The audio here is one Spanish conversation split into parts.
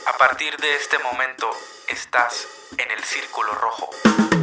A partir de este momento, estás en el círculo rojo.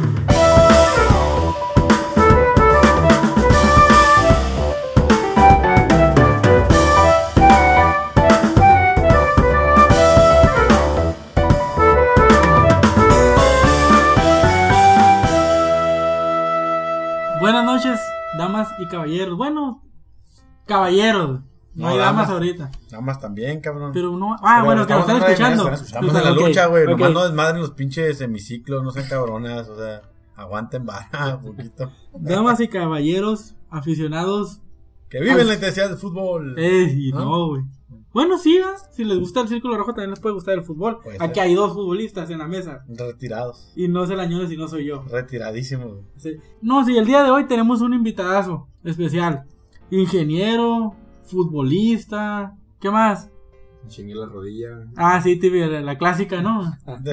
Buenas noches, damas y caballeros. Bueno, caballeros. No hay damas ahorita. Damas también, cabrón. Pero no. Ah, bueno, que nos están escuchando. Estamos en la lucha, güey. Nomás no desmadren los pinches hemiciclos, no sean cabronas. O sea, aguanten vara un poquito. Damas y caballeros, aficionados. Que viven la intensidad del fútbol. Y no, güey. Bueno, sí, si les gusta el círculo rojo, también les puede gustar el fútbol. Aquí hay dos futbolistas en la mesa. Retirados. Y no es el Añones y no soy yo. Retiradísimos. Sí. No, sí, el día de hoy tenemos un invitadazo especial. Ingeniero, futbolista, ¿qué más? Chingué la rodilla. Ah, sí, la clásica, ¿no?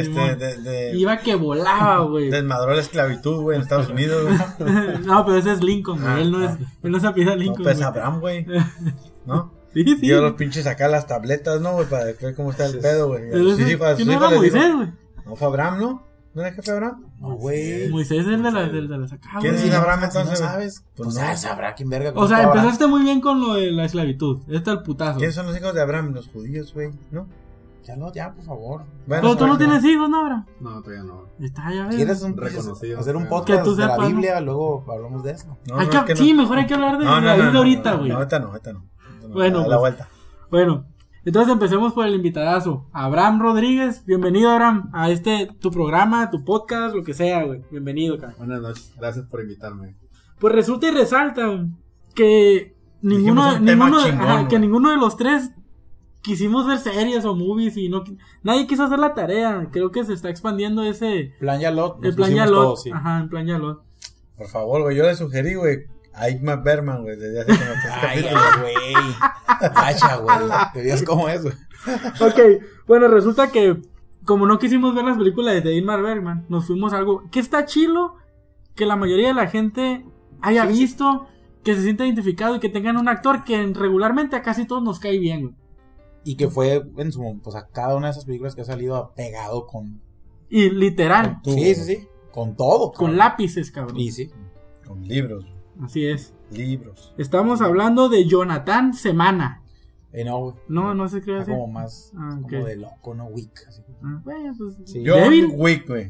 Iba que volaba, güey. Desmadró la esclavitud, güey, en Estados Unidos, güey. No, pero ese es Lincoln, güey. Él no se apellida Lincoln. No, pues Abraham, güey. ¿No? Sí. Yo los pinches acá las tabletas, ¿no, güey? Para ver cómo está el pedo, güey. Sí, ¿quién era Moisés, güey? No, fue Abraham, ¿no? ¿No era el jefe Abraham? No, güey. Moisés es el de las acá, güey. ¿Quién es Abraham entonces? ¿No sabes? Pues no. Sabrá quién verga. O sea, empezaste muy bien con lo de la esclavitud. Este es el putazo. ¿Quiénes son los hijos de Abraham? Los judíos, güey, ¿no? Ya, por favor. Bueno, pero tú no tienes hijos, ¿no, Abraham? No, todavía no. Está, ya ves. ¿Quieres hacer un podcast de la Biblia? Luego hablamos de eso. Sí, mejor hay que hablar de la Biblia ahorita, güey. No, ahorita no. Bueno, a la vuelta. Bueno, entonces empecemos por el invitadazo. Abraham Rodríguez, bienvenido, Abraham, a tu programa, tu podcast, lo que sea, güey. Bienvenido, cara. Buenas noches, gracias por invitarme. Pues resulta y resalta que ninguno de los tres quisimos ver series o movies y nadie quiso hacer la tarea. Creo que se está expandiendo ese Plan Yalot. El Plan Yalot. Sí. Ajá, el Plan Yalot. Por favor, güey, yo le sugerí, güey, a Igmar Bergman, güey, desde hace como 3 capítulos. Güey. Hacha, güey. ¿Te digas cómo es, güey? Ok, bueno, resulta que como no quisimos ver las películas de Igmar Bergman, nos fuimos a algo que está chilo, que la mayoría de la gente haya visto, que se sienta identificado y que tengan un actor que regularmente a casi todos nos cae bien, güey. Y que fue pues a cada una de esas películas que ha salido pegado con... Y literal. Sí. Con todo. Con lápices, cabrón. Y sí. Con libros. Así es. Libros. Estamos hablando de Jonathan Semana. No, güey. No se escribe así. Como más, okay. Como de loco, no Wick. Así. Bueno, pues... Sí. John Wick, güey.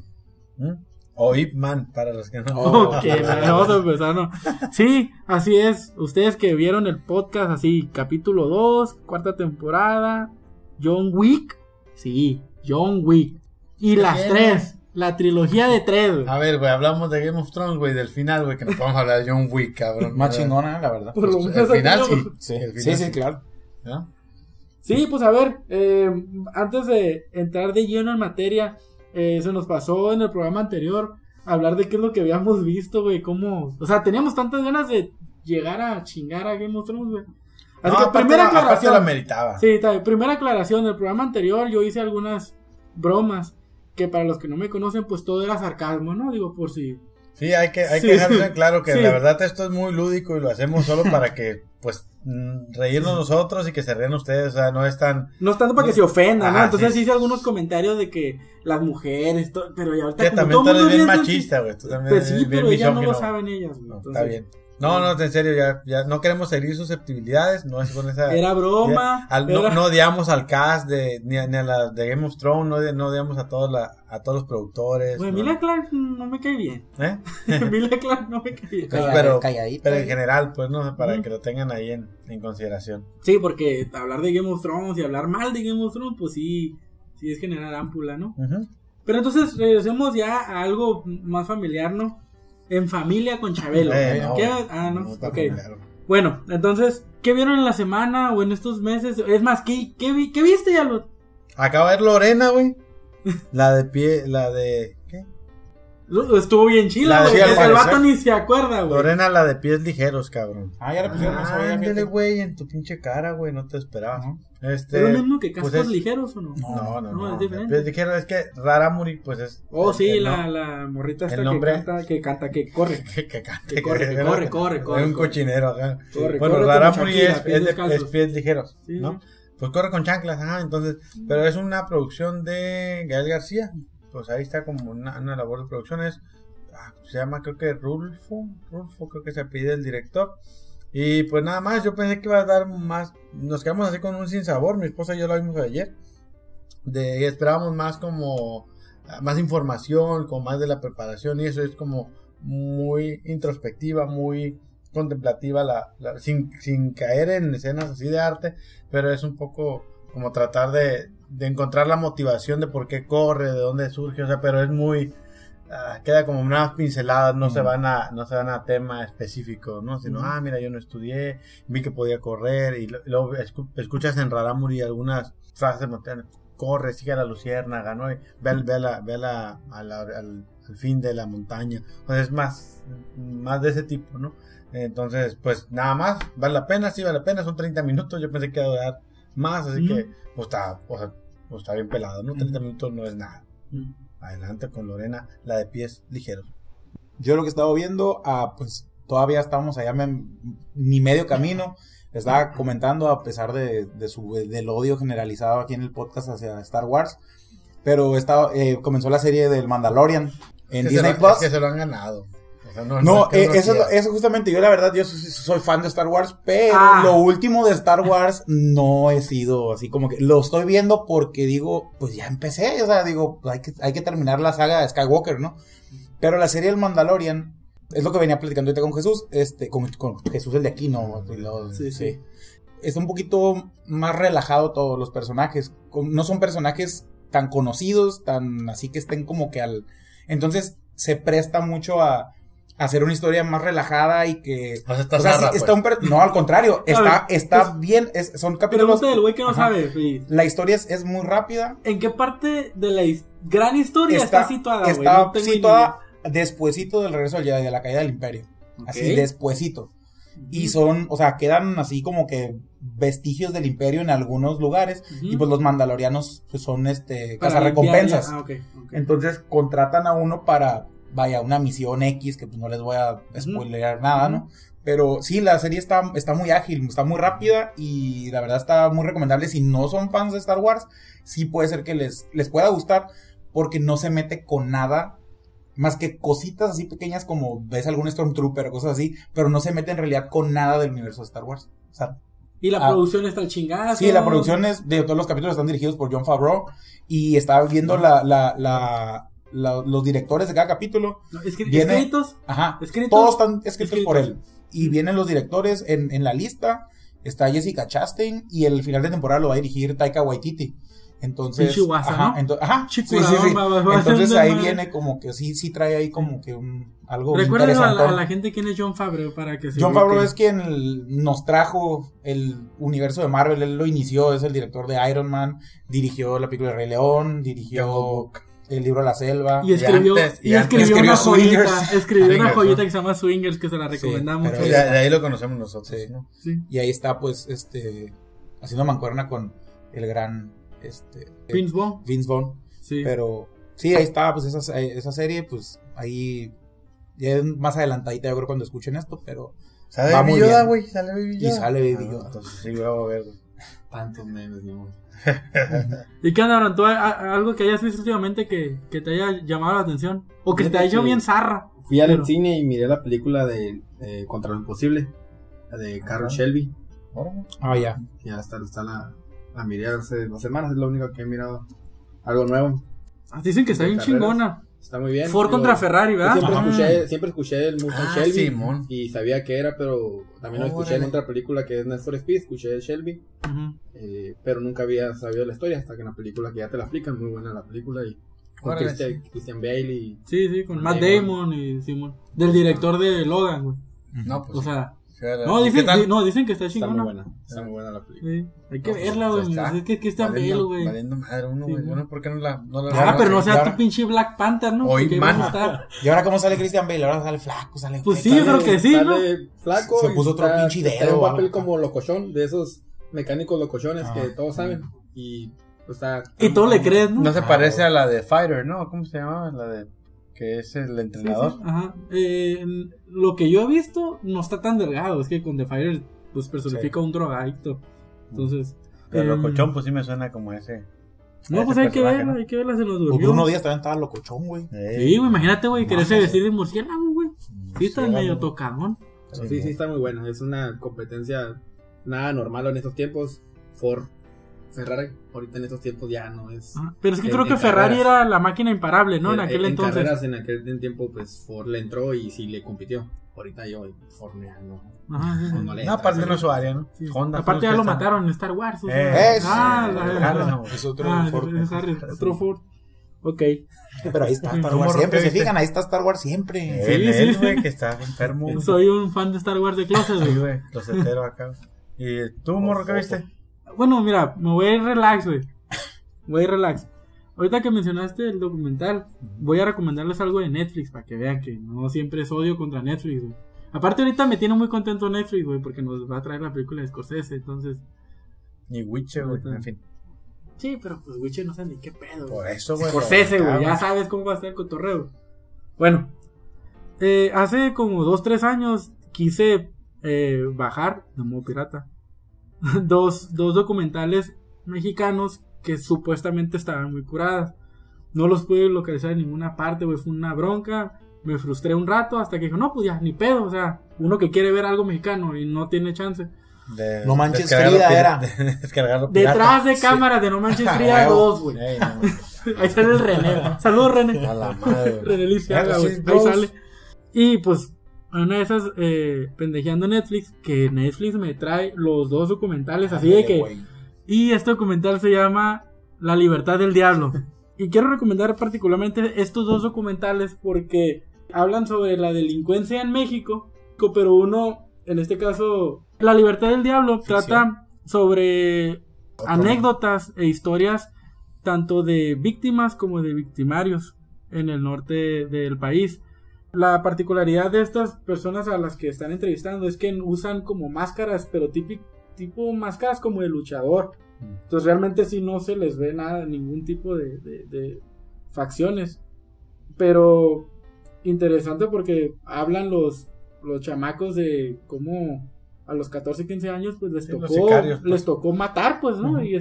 O Ip Man, para los que no. Ok, vamos a empezar, ¿no? Sí, así es. Ustedes que vieron el podcast así, capítulo 2, 4ª temporada, John Wick. Sí, John Wick. Y las 3, la trilogía de 3, güey. A ver, güey, hablamos de Game of Thrones, güey, del final, güey, que nos podemos hablar de John Wick, cabrón. Más chingona, la verdad. Pues, el final sí. Sí, claro. ¿No? Sí, pues a ver, antes de entrar de lleno en materia, se nos pasó en el programa anterior hablar de qué es lo que habíamos visto, güey, cómo... O sea, teníamos tantas ganas de llegar a chingar a Game of Thrones, güey. Así que primera aclaración. La meritaba. Sí, primera aclaración, el programa anterior yo hice algunas bromas que para los que no me conocen, pues todo era sarcasmo, ¿no? Digo, por si... Sí, hay que dejar claro que la verdad esto es muy lúdico y lo hacemos solo para que, pues, reírnos nosotros y que se rían ustedes, o sea, no es tan... No es tanto para que se ofendan, ¿no? Entonces hice algunos comentarios de que las mujeres, pero ya ahorita... Que también tú eres bien machista, güey, tú también pues sí, pero ellas no lo saben ellas, güey. No, entonces, está bien. No, en serio, ya no queremos herir susceptibilidades, no es con esa... Era broma. No odiamos al cast ni a la de Game of Thrones, no odiamos a todos los productores. Güey, Emilia Clarke no me cae bien. Emilia Clarke no me cae bien. Pero en general, pues, no, para que lo tengan ahí en consideración. Sí, porque hablar de Game of Thrones y hablar mal de Game of Thrones, pues sí es generar ámpula, ¿no? Pero entonces regresemos ya a algo más familiar, ¿no? En familia con Chabelo. No. Ok. Bueno, entonces, ¿qué vieron en la semana o en estos meses? Es más, ¿qué viste ya? Acaba de ver Lorena, güey. La de ¿qué? Estuvo bien chila, güey. El vato ni se acuerda, güey. Lorena, la de pies ligeros, cabrón. Ya le pusieron más olla. Ándale, güey, en tu pinche cara, güey, no te esperaba. ¿Es lo mismo que cascos ligeros o no? No, es diferente. Pies ligeros es que Raramuri, pues es... Oh, sí, la morrita esta que canta, que corre. Que corre. Es un cochinero acá. Corre, bueno, corre Raramuri es Shakira, pies ligeros, ¿sí? ¿No? pues corre con chanclas, entonces, pero es una producción de Gael García, pues ahí está como una labor de producción, se llama creo que Rulfo creo que se pide el director, y pues nada más, yo pensé que iba a dar más, nos quedamos así con un sinsabor, mi esposa y yo lo vimos ayer, esperábamos más como, más información, con más de la preparación, y eso es como muy introspectiva, muy contemplativa, sin caer en escenas así de arte, pero es un poco como tratar de encontrar la motivación de por qué corre, de dónde surge, o sea, pero es muy queda como unas pinceladas, no se van a tema específico, ¿no? Sino, mira, yo no estudié, vi que podía correr, y luego escuchas en Rarámuri algunas frases, corre, sigue a la luciérnaga, ¿no? Y ve al fin de la montaña, pues es más de ese tipo, ¿no? Entonces, pues nada más, vale la pena, son 30 minutos, yo pensé que iba a durar más, así que pues está bien pelado, ¿no? 30 minutos no es nada. Adelante con Lorena, la de pies ligeros. Yo lo que estaba viendo, pues todavía estábamos allá ni medio camino. Estaba comentando, a pesar del odio generalizado aquí en el podcast hacia Star Wars, pero comenzó la serie del Mandalorian en Disney Plus. Que se lo han ganado. Eso justamente, yo la verdad, yo soy fan de Star Wars, pero lo último de Star Wars no he sido así como que lo estoy viendo porque digo, pues ya empecé, o sea, digo, pues hay que terminar la saga de Skywalker, ¿no? Pero la serie del Mandalorian es lo que venía platicando ahorita con Jesús, con Jesús el de aquí, ¿no? Sí. Es un poquito más relajado todos los personajes, no son personajes tan conocidos, tan así que estén como que entonces se presta mucho a hacer una historia más relajada y que no, al contrario, está bien, son capítulos. Pregunta del güey que no sabe. Sí. La historia es muy rápida. ¿En qué parte de la gran historia está situada, güey? Está situada despuesito del regreso del Jedi, de la caída del Imperio. Okay. Así, despuesito. Y quedan así como que vestigios del Imperio en algunos lugares. Y pues los mandalorianos pues, son cazarrecompensas. Okay. Entonces contratan a uno para una misión X, que pues no les voy a spoilear nada, ¿no? Pero sí, la serie está muy ágil, está muy rápida y la verdad está muy recomendable. Si no son fans de Star Wars, sí puede ser que les pueda gustar porque no se mete con nada más que cositas así pequeñas como ves algún Stormtrooper o cosas así, pero no se mete en realidad con nada del universo de Star Wars. O sea, y la producción está al chingazo. Sí, la producción de todos los capítulos están dirigidos por Jon Favreau y estaba viendo los directores de cada capítulo. ¿Escritos? Ajá. Todos están escritos por él. Y vienen los directores en la lista. Está Jessica Chastain y el final de temporada lo va a dirigir Taika Waititi. Entonces, Chihuahua, ¿no? Sí. Entonces ahí viene como que sí trae ahí como que algo interesante. Recuerden a la gente quién es Jon Favreau para que se Jon Favreau es quien nos trajo el universo de Marvel, él lo inició, es el director de Iron Man, dirigió la película de Rey León, dirigió el libro de la selva. Y escribió una joyita. Escribió una joyita que se llama Swingers, que se la recomendamos. Sí, de ahí lo conocemos nosotros, ¿no? Sí. Y ahí está, pues, haciendo mancuerna con el gran Vince Vaughn. Sí. Pero sí, ahí está, pues, esa serie, pues, ahí ya es más adelantadita, yo creo, cuando escuchen esto, pero sale Baby Yoda, güey, sale Baby Yoda. Y sale Baby Yoda. Entonces sí, voy a ver, güey. Tantos memes, ¿no? ¿Y qué onda, ¿tú algo que hayas visto últimamente que te haya llamado la atención? O que te haya hecho bien zarra. Fui al cine y miré la película de Contra lo Imposible, la de Carroll Shelby. Ya. Ya la miré hace 2 semanas, es lo único que he mirado. Algo nuevo. Dicen que está bien chingona. Está muy bien. Ford contra Ferrari, ¿verdad? Siempre escuché el Mustang Shelby Simón. Y sabía que era, pero también lo escuché en otra película que es Need for Speed, escuché el Shelby, pero nunca había sabido la historia hasta que en la película que ya te la explican, muy buena la película y con Christian Bale y... Sí, con Matt Damon y Simón. Del director de Logan, güey. No, pues o sea... dicen que está chingona. Está muy buena la película. Sí, hay que verla, güey. Es que está bello, güey. Valiendo madre uno, güey. Bueno, ¿por qué no la pero no sea tu pinche Black Panther, ¿no? Hoy, man. ¿Y ahora cómo sale Christian Bale? Ahora sale flaco, Pues sí, yo creo que sí, ¿no? Sale flaco. Se puso otro pinche dedo. Tiene un papel como locochón, de esos mecánicos locochones que todos saben. Y pues está... Y todo le crees, ¿no? No se parece a la de Fighter, ¿no? ¿Cómo se llamaba? La de... que es el entrenador. Sí. Ajá. Lo que yo he visto no está tan delgado. Es que con The Fighter pues personifica un drogadicto. Entonces, Pero locochón, pues sí me suena como ese. No, pues hay que verla, se nos durmió. Bruno Díaz también estaba locochón, güey. Sí, güey, imagínate, güey, quererse vestir de murciélago, güey. Sí, está medio tocadón. Sí, está muy buena. Es una competencia nada normal en estos tiempos. Ferrari, ahorita en estos tiempos ya no es. Pero es que creo que Ferrari era la máquina imparable, ¿no? En aquel entonces. Carreras, en aquel tiempo, pues Ford le entró y sí le compitió. Ahorita Ford no. No, aparte no es su área, ¿no? Sí. Honda, aparte ya lo mataron en Star Wars. Es otro Ford. Ok. Pero ahí está Star Wars siempre, se fijan, ahí está Star Wars siempre. Sí, güey, que está enfermo. Soy un fan de Star Wars de closet, güey. Closetero acá. ¿Y tú, morro, qué viste? Bueno, mira, me voy a ir relax, güey. Ahorita que mencionaste el documental, voy a recomendarles algo de Netflix para que vean que no siempre es odio contra Netflix, güey. Aparte ahorita me tiene muy contento Netflix, güey, porque nos va a traer la película de Scorsese, entonces... Y Witcher, güey, en fin. Sí, pero pues Witcher no sabe ni qué pedo. Por eso, güey. Scorsese, güey, ya sabes cómo va a estar el cotorreo. Bueno, hace como 2-3 años quise bajar, de modo pirata, dos documentales mexicanos que supuestamente estaban muy curadas. No los pude localizar en ninguna parte, güey, fue una bronca. Me frustré un rato hasta que dijo, no, pues ya, ni pedo, o sea, uno que quiere ver algo mexicano y no tiene chance. No Manches Frida era. Detrás de cámaras de No Manches Frida 2, güey. Ahí sale el René. Saludos, René. A la madre. René Lisiaga, güey. Ahí sale. Y pues, una de esas, pendejeando Netflix, que Netflix me trae los 2 documentales, así de que... Wey. Y este documental se llama La Libertad del Diablo. Y quiero recomendar particularmente estos 2 documentales porque hablan sobre la delincuencia en México, pero uno, en este caso, La Libertad del Diablo, trata sobre anécdotas e historias tanto de víctimas como de victimarios en el norte del país. La particularidad de estas personas a las que están entrevistando es que usan como máscaras, pero tipo máscaras como de luchador. Entonces realmente sí no se les ve nada, ningún tipo de facciones. Pero interesante porque hablan los chamacos de cómo a los 14, 15 años pues les tocó sicarios, pues. Les tocó matar, pues, ¿no? Uh-huh.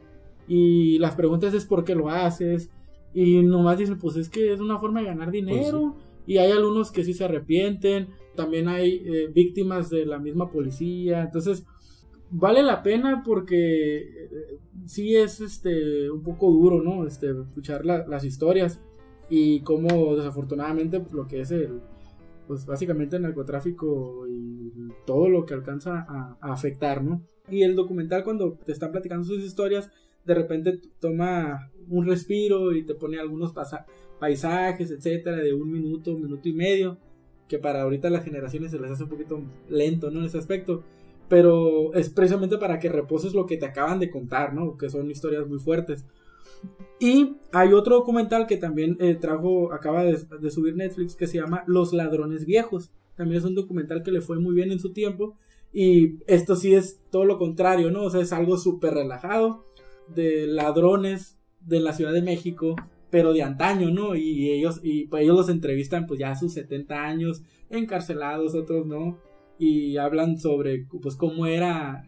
Y las preguntas es ¿por qué lo haces? Y nomás dicen, pues es que es una forma de ganar dinero. Pues sí. Y hay algunos que sí se arrepienten. También hay víctimas de la misma policía. Entonces vale la pena porque sí es un poco duro, ¿no? Escuchar las historias y cómo desafortunadamente pues, lo que es pues básicamente el narcotráfico y todo lo que alcanza a afectar, ¿no? Y el documental, cuando te están platicando sus historias, de repente toma un respiro y te pone algunos paisajes, etcétera, de 1 minuto, 1 minuto y medio, que para ahorita las generaciones se les hace un poquito lento, ¿no? En ese aspecto. Pero es precisamente para que reposes lo que te acaban de contar, ¿no? Que son historias muy fuertes. Y hay otro documental que también acaba de subir Netflix, que se llama Los Ladrones Viejos. También es un documental que le fue muy bien en su tiempo. Y esto sí es todo lo contrario, ¿no? O sea, es algo súper relajado de ladrones de la Ciudad de México, pero de antaño, ¿no? Y ellos los entrevistan pues ya a sus 70 años, encarcelados, otros no. Y hablan sobre pues cómo era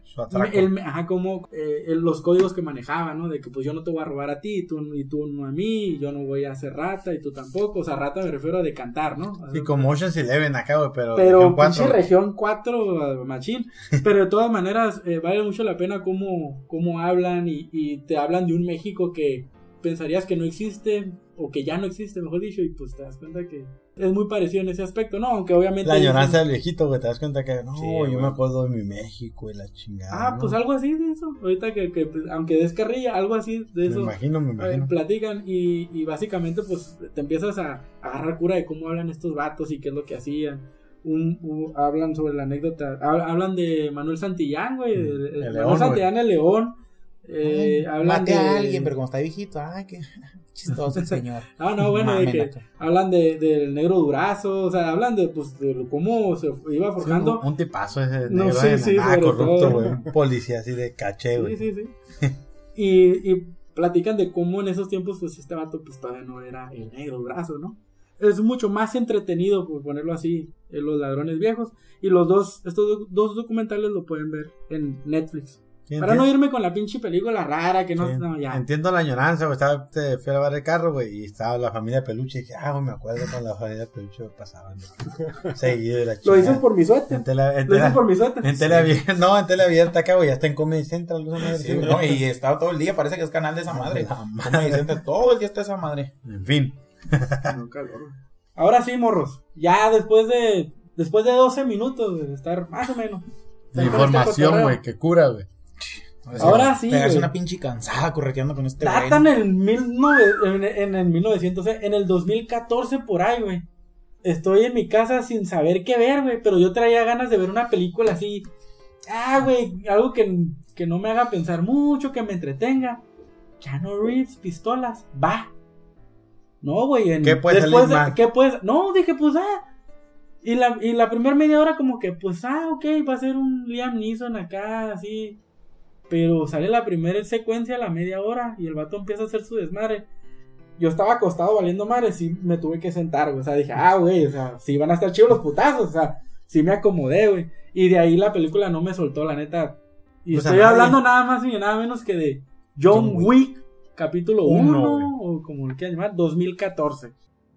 los códigos que manejaban, ¿no? De que pues yo no te voy a robar a ti y tú no a mí, y yo no voy a hacer rata y tú tampoco. O sea, rata me refiero a de cantar, ¿no? Sí, como Ocean's Eleven acá, güey, pero pinche región 4 machín. Pero de todas maneras vale mucho la pena cómo hablan y te hablan de un México que pensarías que no existe o que ya no existe, mejor dicho, y pues te das cuenta que es muy parecido en ese aspecto, ¿no? Aunque obviamente... La añoranza del viejito, güey, te das cuenta que no, sí, yo me acuerdo de mi México y la chingada. ¿no? Pues algo así de eso, ahorita que pues, aunque des carrilla, algo así de eso. Me imagino. Platican y básicamente pues te empiezas a agarrar cura de cómo hablan estos vatos y qué es lo que hacían. Hablan sobre la anécdota, hablan de Manuel Santillán, güey, el Manuel Santillán, el León. Hablan mate a alguien, pero como está viejito, que chistoso el señor. No, bueno, de que hablan del Negro Durazo, o sea, hablan de cómo se iba forjando. Sí, un tipazo ese negro, sí, corrupto, güey, un policía así de caché, güey. Sí. y platican de cómo en esos tiempos, pues este vato pues todavía no era el Negro Durazo, ¿no? Es mucho más entretenido, por ponerlo así, Los Ladrones Viejos. Y estos dos documentales lo pueden ver en Netflix. Para no irme con la pinche película rara que no ya. Entiendo la añoranza, güey. Fui a lavar el carro, güey, y estaba la familia de Peluche. Y dije, güey, me acuerdo cuando la familia de Peluche pasaban. Seguido de la chica. ¿Lo dices por mi suéter? ¿Lo dices por mi suéter? En tele abierta acá, güey, ya está en Comedy Central. No, y estaba todo el día, parece que es canal de esa madre. Comedy Central, todo el día está esa madre. En fin. Ahora sí, morros. Ya después de 12 minutos de estar más o menos. De información, güey, que cura, güey. Ahora sí, pegarse una pinche cansada correteando con este güey. Datan en el 1900, en el 2014 por ahí, güey. Estoy en mi casa sin saber qué ver, güey, pero yo traía ganas de ver una película así. Güey, algo que no me haga pensar mucho, que me entretenga. Keanu Reeves, pistolas, va. No, güey, ¿qué puede salir mal? ¿Qué puedes? No, dije, pues, Y la primera media hora como que, pues, ok, va a ser un Liam Neeson acá, así. Pero sale la primera secuencia a la media hora y el vato empieza a hacer su desmadre. Yo estaba acostado valiendo madres y me tuve que sentar, güey. O sea, dije, güey, o sea, sí van a estar chidos los putazos. O sea, sí me acomodé, güey. Y de ahí la película no me soltó, la neta. Y pues estoy hablando nada más y nada menos que de John Wick, capítulo 1, o como lo quieran llamar, 2014.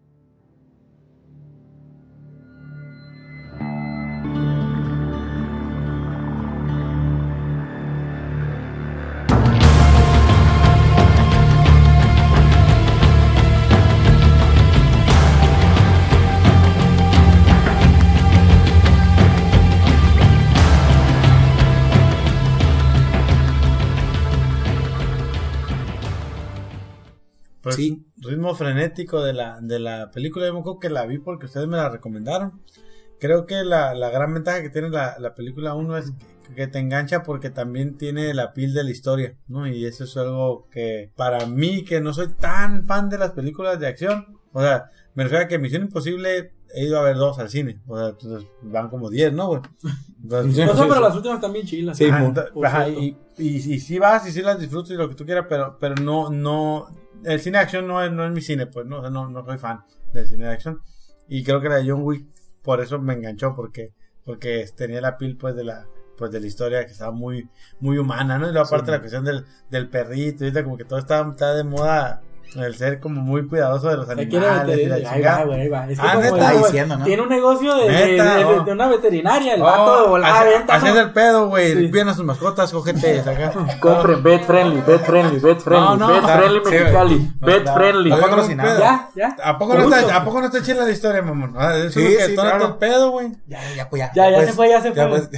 Pues, sí. Ritmo frenético de la película. Yo me acuerdo que la vi porque ustedes me la recomendaron. Creo que la gran ventaja que tiene la película 1 es que te engancha porque también tiene la piel de la historia, ¿no? Y eso es algo que para mí, que no soy tan fan de las películas de acción, o sea, me refiero a que Misión Imposible he ido a ver 2 al cine, o sea, entonces van como 10, ¿no, güey? No sé, pero las últimas también chilas. Sí, y sí vas y sí las disfrutas y lo que tú quieras, pero no, el cine de acción no es mi cine, pues, no soy fan del cine de acción. Y creo que la de John Wick por eso me enganchó, porque tenía la piel, pues, de la historia, que estaba muy, muy humana, ¿no? Y luego aparte la cuestión del perrito, y como que todo está de moda, el ser como muy cuidadoso de los animales y la chingada. Ahí va. Es que como está diciendo, ¿no? Tiene un negocio de una veterinaria, el vato de volada venta, así es el pedo, güey. Sí. Bien a sus mascotas, cógete acá. Compren, pet friendly, pet friendly Mexicali, pet friendly. ¿Ya? ¿A poco no está chila la historia, mamón? Sí, todo el pedo, güey. Ya se fue.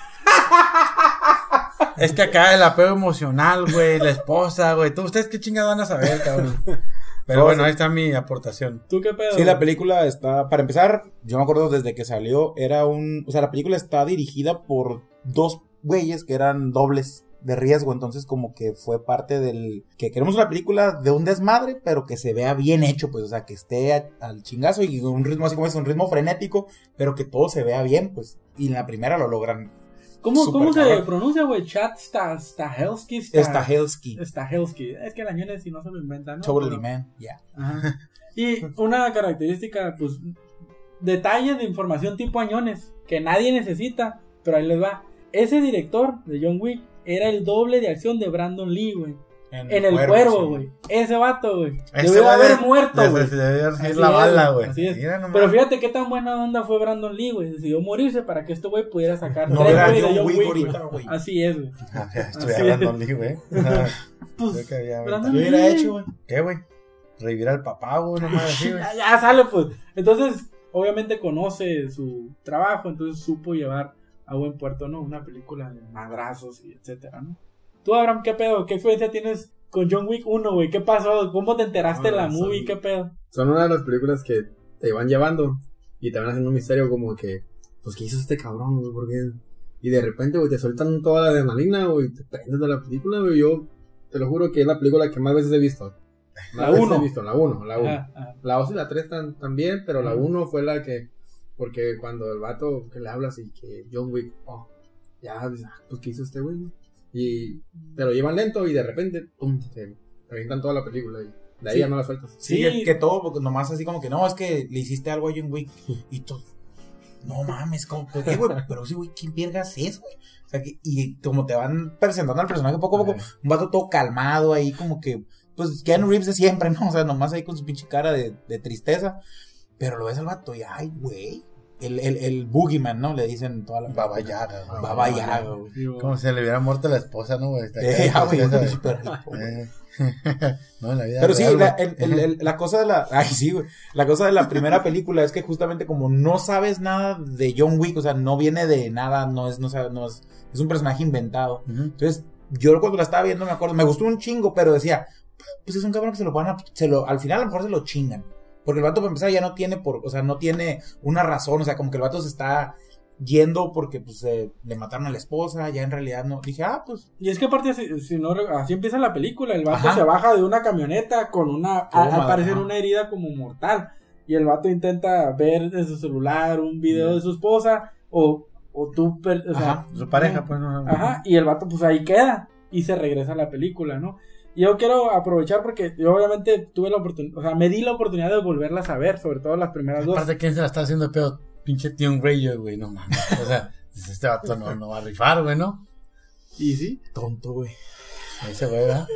Es que acá el apego emocional, güey, la esposa, güey. ¿Ustedes qué chingados van a saber, cabrón? Pero bueno, ahí está mi aportación. ¿Tú qué pedo? Sí, la película está, para empezar, yo me acuerdo desde que salió, o sea, la película está dirigida por 2 güeyes que eran dobles de riesgo, entonces como que fue parte del, que queremos una película de un desmadre, pero que se vea bien hecho, pues, o sea, que esté al chingazo y un ritmo así como es, un ritmo frenético, pero que todo se vea bien, pues, y en la primera lo logran. ¿Cómo se pronuncia, güey? Chad Stahelski. Stahelski. Es que el año si no se lo inventan, ¿no? Totally, man. Yeah. Ajá. Y una característica, pues, detalles de información tipo Añones, que nadie necesita, pero ahí les va. Ese director de John Wick era el doble de acción de Brandon Lee, güey. En el Cuervo, güey. Sí. Ese vato, güey. Debió haber muerto, güey. Debió ser la bala, güey. Así es. Pero fíjate qué tan buena onda fue Brandon Lee, güey. Decidió morirse para que este güey pudiera sacar 3 güey de John Wick, güey. Así es, güey. Estuviera Brandon Lee, güey. Pues, ¿qué hubiera hecho, güey? ¿Qué, güey? Revivir al papá, güey, nomás así, güey. Ya sale, pues. Entonces, obviamente conoce su trabajo, entonces supo llevar a buen puerto, ¿no? Una película de madrazos y etcétera, ¿no? Tú, Abraham, ¿qué pedo? ¿Qué experiencia tienes con John Wick 1, güey? ¿Qué pasó? ¿Cómo te enteraste de la movie? ¿Qué pedo? Son una de las películas que te van llevando y te van haciendo un misterio como que, pues, ¿qué hizo este cabrón, güey? ¿Por qué? Y de repente, güey, te sueltan toda la adrenalina, güey, te prendes de la película, güey. Yo te lo juro que es la película que más veces he visto. La 1. La 1. La 2 y la 3 también, pero la 1 fue la que, porque cuando el vato que le habla así, que John Wick, pues, ¿qué hizo este güey? Y te lo llevan lento y de repente, pum, te revientan toda la película y de ahí ya no la sueltas. Sí, que todo, porque nomás así como que no, es que le hiciste algo a John Wick y todo. no mames, como, güey, pero sí, güey, ¿quién vergas es, güey? O sea, y como te van presentando al personaje poco a poco, un vato todo calmado ahí, como que, pues, Keanu Reeves de siempre, ¿no? O sea, nomás ahí con su pinche cara de tristeza, pero lo ves al vato y, ay, güey, el Boogeyman, ¿no? Le dicen toda la... Baba Yaga, güey. Como si le hubiera muerto la esposa, ¿no, güey? Güey, súper rico, no, en la vida pero real, sí, la cosa de la... Ay, sí, güey. La cosa de la primera película es que justamente como no sabes nada de John Wick, o sea, no viene de nada, es un personaje inventado. Entonces, yo cuando la estaba viendo me acuerdo, me gustó un chingo, pero decía, pues es un cabrón que al final a lo mejor se lo chingan. Porque el vato para empezar ya no tiene no tiene una razón, o sea, como que el vato se está yendo porque pues le mataron a la esposa, ya en realidad no. Dije, pues. Y es que aparte así empieza la película, el vato se baja de una camioneta con al parecer una herida como mortal. Y el vato intenta ver de su celular un video de su esposa o tú, o sea, su pareja, pues no. Y el vato pues ahí queda y se regresa a la película, ¿no? Y yo quiero aprovechar porque yo obviamente tuve la oportunidad, o sea, me di la oportunidad de volverlas a ver, sobre todo las primeras dos. Aparte, ¿quién se la está haciendo de pedo? Pinche Tion Greyjoy, güey, no mames. O sea, este vato no va a rifar, güey, ¿no? ¿Y sí? Tonto, güey. Ese güey, ¿verdad?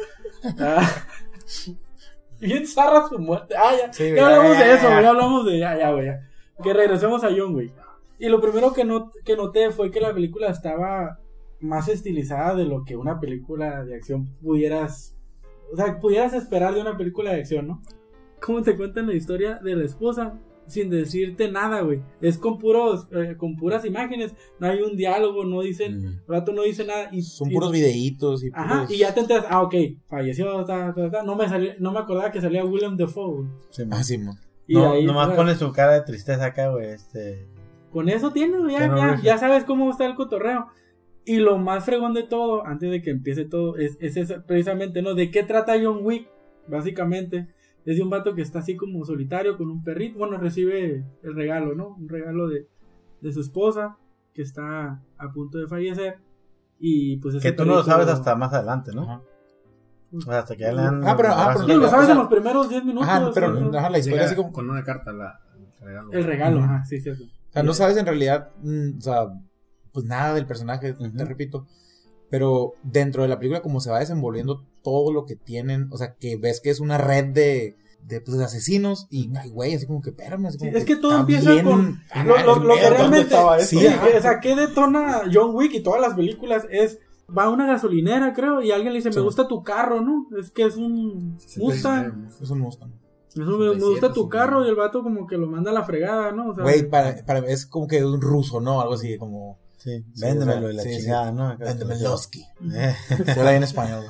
Bien zarra su muerte. Ya. Sí, ya hablamos de eso, güey. Hablamos de güey. Que regresemos a John Wick. Y lo primero que noté fue que la película estaba más estilizada de lo que una película de acción pudieras esperar de una película de acción, ¿no? ¿Cómo te cuentan la historia de la esposa? Sin decirte nada, güey. Es con puras imágenes. No hay un diálogo, no dicen. El rato no dice nada. Son puros videitos. Y y ya te enteras. Ok, falleció. No me acordaba que salía William Dafoe. Sí, y ahí, nomás pone su cara de tristeza acá, güey. Con eso tienes, ya sabes cómo está el cotorreo. Y lo más fregón de todo, antes de que empiece todo, es precisamente, ¿no? ¿De qué trata John Wick? Básicamente, es de un vato que está así como solitario con un perrito. Bueno, recibe el regalo, ¿no? Un regalo de su esposa, que está a punto de fallecer. Y pues que tú no lo sabes hasta más adelante, ¿no? O sea, hasta que ya le dan... pero lo sabes en los primeros 10 minutos. Pero la historia así como... Con una carta el regalo. El regalo, sí, cierto. O sea, no sabes en realidad, o sea, pues nada del personaje, te repito. Pero dentro de la película, como se va desenvolviendo todo lo que tienen, o sea, que ves que es una red de asesinos y, ay, güey, así como que espérame. Así como es que todo empieza con lo que realmente... O sea, ¿qué detona John Wick y todas las películas? Va a una gasolinera, creo, y alguien le dice, me gusta tu carro, ¿no? Es que es un Mustang. Es un Mustang. Me gusta tu carro, y el vato como que lo manda a la fregada, ¿no? O sea, güey, es como que un ruso, ¿no? Algo así como... Sí, véndemelo y la chingada, ¿no? Véndemeloski. Se la en español.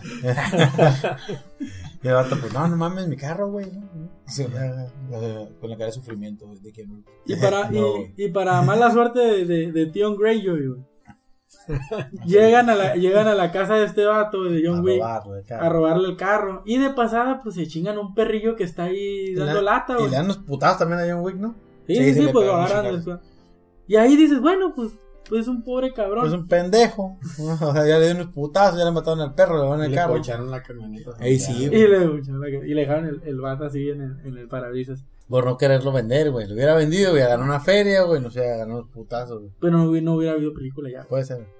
Y el vato, pues, no mames, mi carro, güey. Sí, con la cara de sufrimiento de que no. Y para mala suerte de Tion Greyjoy, güey. llegan a la casa de este vato de John Wick a robarle el carro. Y de pasada, pues se chingan un perrillo que está ahí dando lata, güey. Y le dan unos putados también a John Wick, ¿no? Sí, pues lo agarran después. Y ahí dices, bueno, pues es un pobre cabrón. Pues un pendejo. O sea, ya le dieron unos putazos, ya le mataron al perro, le van el carro. Le echaron la camioneta. Sí, y le dejaron el vato así en el parabrisas. Por no quererlo vender, güey. Lo hubiera vendido, güey, a ganar una feria, güey. No sé, a ganar unos putazos, güey. Pero no hubiera habido película ya. Puede ser.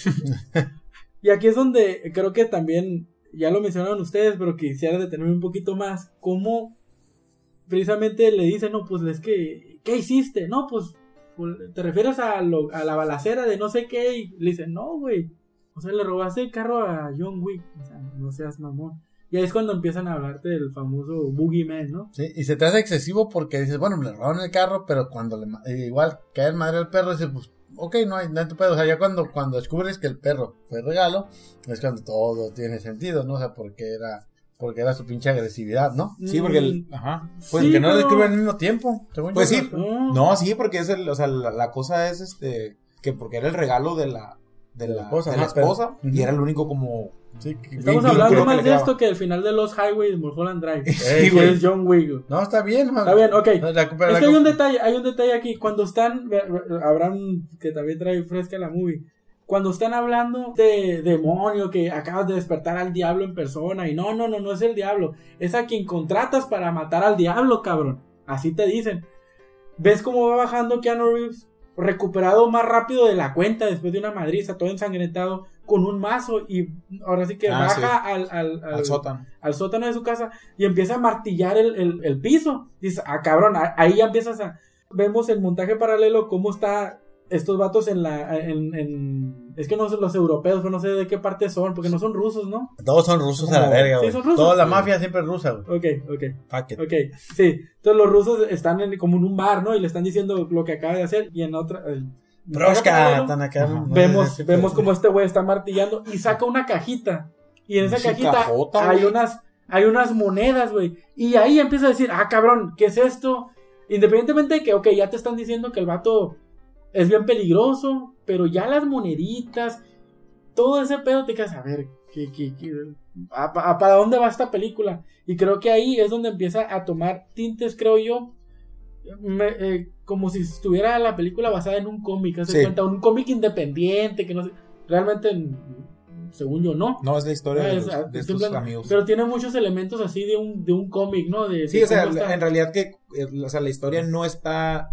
Y aquí es donde creo que también, ya lo mencionaron ustedes, pero quisiera detenerme un poquito más. Cómo precisamente le dicen, no, pues es que, ¿qué hiciste? No, pues te refieres a la balacera de no sé qué. Y le dicen, no, güey. O sea, le robaste el carro a John Wick. O sea, no seas mamón. Y ahí es cuando empiezan a hablarte del famoso Boogeyman, ¿no? Sí, y se te hace excesivo porque dices, bueno, me robaron el carro, pero cuando igual cae el madre al perro, dices, pues, ok, no hay tu pedo. O sea, ya cuando descubres que el perro fue regalo, es cuando todo tiene sentido, ¿no? O sea, porque era su pinche agresividad, ¿no? Sí, porque pues sí, que no lo descubre al mismo tiempo. Pues sí, no, sí, porque es o sea, la cosa es que porque era el regalo de la esposa y era el único como... Sí, estamos hablando más de esto que el final de Lost Highway de Mulholland Drive. Sí, que es John Wick. No, está bien, ok. Es que hay un detalle aquí. Cuando están, Abraham, que también trae fresca la movie, cuando están hablando de demonio, que acabas de despertar al diablo en persona, y no es el diablo, es a quien contratas para matar al diablo, cabrón. Así te dicen. ¿Ves cómo va bajando Keanu Reeves recuperado más rápido de la cuenta después de una madriza, todo ensangrentado, con un mazo, y ahora sí que baja al sótano de su casa y empieza a martillar el piso. Dices, cabrón, ahí ya empiezas vemos el montaje paralelo, cómo está estos vatos es que no son los europeos, pero no sé de qué parte son, porque no son rusos, ¿no? Todos son rusos a la verga, güey. Sí, son rusos. Toda la mafia siempre es rusa, güey. Ok, sí. Entonces los rusos están como en un bar, ¿no? Y le están diciendo lo que acaba de hacer, y en otra... Broshka, están acá. Vemos como este güey está martillando y saca una cajita, y en esa cajita hay unas monedas, güey, y ahí empieza a decir, cabrón, ¿qué es esto? Independientemente de que, ya te están diciendo que el vato es bien peligroso, pero ya las moneditas, todo ese pedo te quedas a ver, ¿para dónde va esta película? Y creo que ahí es donde empieza a tomar tintes, creo yo, como si estuviera la película basada en un cómic, ¿se cuenta? Un cómic independiente, que no sé, realmente, según yo, no. No, es la historia de estos amigos. Pero tiene muchos elementos así de un cómic, ¿no? Sí, o sea, en realidad que, o sea, la historia no está...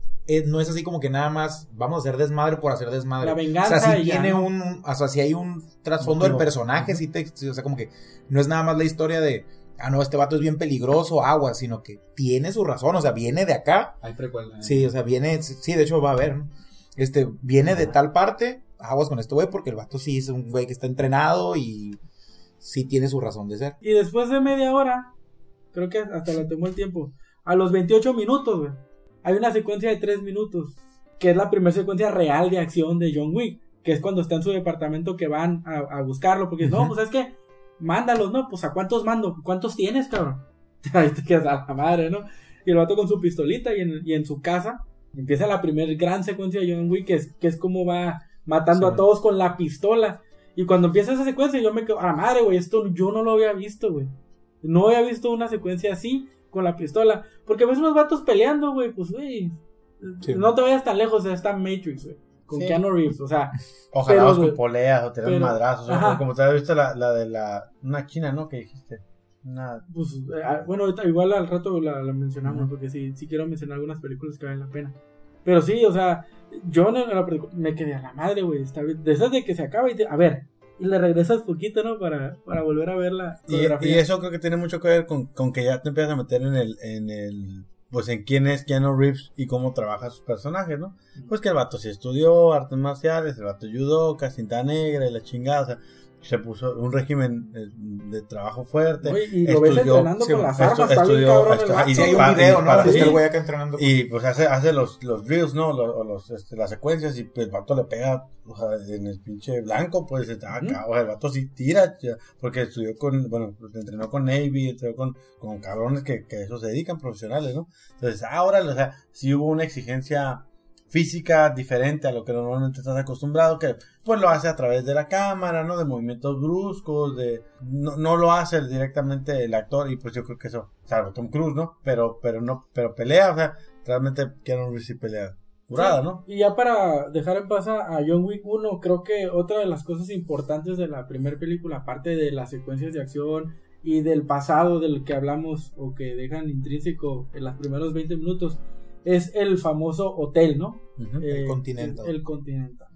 no es así como que nada más vamos a hacer desmadre por hacer desmadre. La venganza. O sea, si tiene o sea, si hay un trasfondo del personaje, o sea, como que no es nada más la historia de, no, este vato es bien peligroso, agua, sino que tiene su razón, o sea, viene de acá. Hay precuela. Sí, o sea, viene, sí, de hecho va a haber, ¿no? Viene de tal parte, aguas con este güey, porque el vato sí es un güey que está entrenado y sí tiene su razón de ser. Y después de media hora, creo que hasta le tomó el tiempo, a los 28 minutos, güey, hay una secuencia de 3 minutos, que es la primera secuencia real de acción de John Wick, que es cuando está en su departamento que van a buscarlo, porque no, pues es que, mándalos, ¿no? Pues ¿a cuántos mando? ¿Cuántos tienes, cabrón? Ahí te quedas a la madre, ¿no? Y el vato con su pistolita y en su casa, empieza la primera gran secuencia de John Wick, que es como va matando a todos con la pistola. Y cuando empieza esa secuencia, yo me quedo, a la madre, güey, esto yo no lo había visto, güey. No había visto una secuencia así, con la pistola, porque ves unos vatos peleando, güey, pues, güey, no te vayas tan lejos, está Matrix, güey, con Keanu Reeves, o sea, ojalá con poleas o tirar madrazos, como te había visto la de una china, ¿no? Que dijiste, pues, bueno, igual al rato la mencionamos, porque sí quiero mencionar algunas películas que valen la pena, pero sí, o sea, yo me quedé a la madre, güey, de esas de que se acaba y le regresas poquito, ¿no? Para volver a ver la fotografía. Y eso creo que tiene mucho que ver con que ya te empiezas a meter en el pues en quién es Keanu Reeves y cómo trabaja sus personajes, ¿no? Pues que el vato sí estudió artes marciales, el vato judo, cinta negra y la chingada, o sea, se puso un régimen de trabajo fuerte. Oye, y lo ves entrenando con las armas, está bien cabrón el vato. Y hay un video, ¿no? Está el güey acá entrenando. Y pues hace los drills, ¿no? Las secuencias, y pues el vato le pega, o sea, en el pinche blanco, pues acá, o sea, el vato sí tira, porque entrenó con Navy, entrenó con cabrones que eso se dedican, profesionales, ¿no? Entonces, ahora, o sea, sí hubo una exigencia física diferente a lo que normalmente estás acostumbrado, que pues lo hace a través de la cámara, ¿no? De movimientos bruscos, no lo hace directamente el actor, y pues yo creo que eso, salvo Tom Cruise, ¿no? Pero pelea, o sea, realmente Keanu Reeves sí pelea curada, ¿no? Y ya para dejar en paz a John Wick 1, creo que otra de las cosas importantes de la primera película, aparte de las secuencias de acción y del pasado del que hablamos, o que dejan intrínseco en los primeros 20 minutos, es el famoso hotel, ¿no? El Continental. El Continental.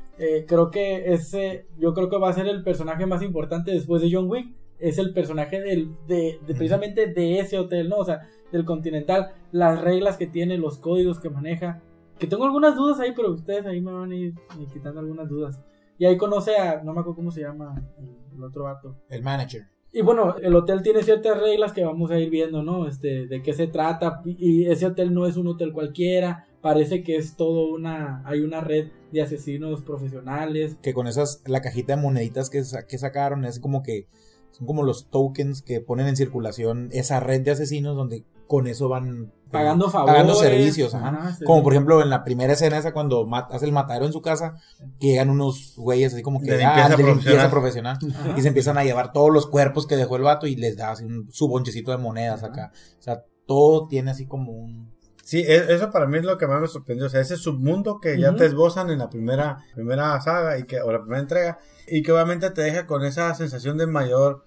Creo que yo creo que va a ser el personaje más importante después de John Wick. Es el personaje precisamente de ese hotel, ¿no? O sea, del Continental, las reglas que tiene, los códigos que maneja. Que tengo algunas dudas ahí, pero ustedes ahí me van a ir quitando algunas dudas. Y ahí conoce no me acuerdo cómo se llama el otro vato. El manager. Y bueno, el hotel tiene ciertas reglas que vamos a ir viendo, ¿no? De qué se trata, y ese hotel no es un hotel cualquiera, parece que es hay una red de asesinos profesionales. Que con la cajita de moneditas que sacaron, es como que son como los tokens que ponen en circulación esa red de asesinos, donde con eso van pagando favores, pagando servicios, sí. Como por ejemplo en la primera escena esa, cuando hace el matadero en su casa, que llegan unos güeyes así como que de limpieza profesional y se empiezan a llevar todos los cuerpos que dejó el vato y les da así su bonchecito de monedas acá, o sea, todo tiene así como un... Sí, eso para mí es lo que más me sorprendió, o sea, ese submundo que ya te esbozan en la primera saga o la primera entrega, y que obviamente te deja con esa sensación de mayor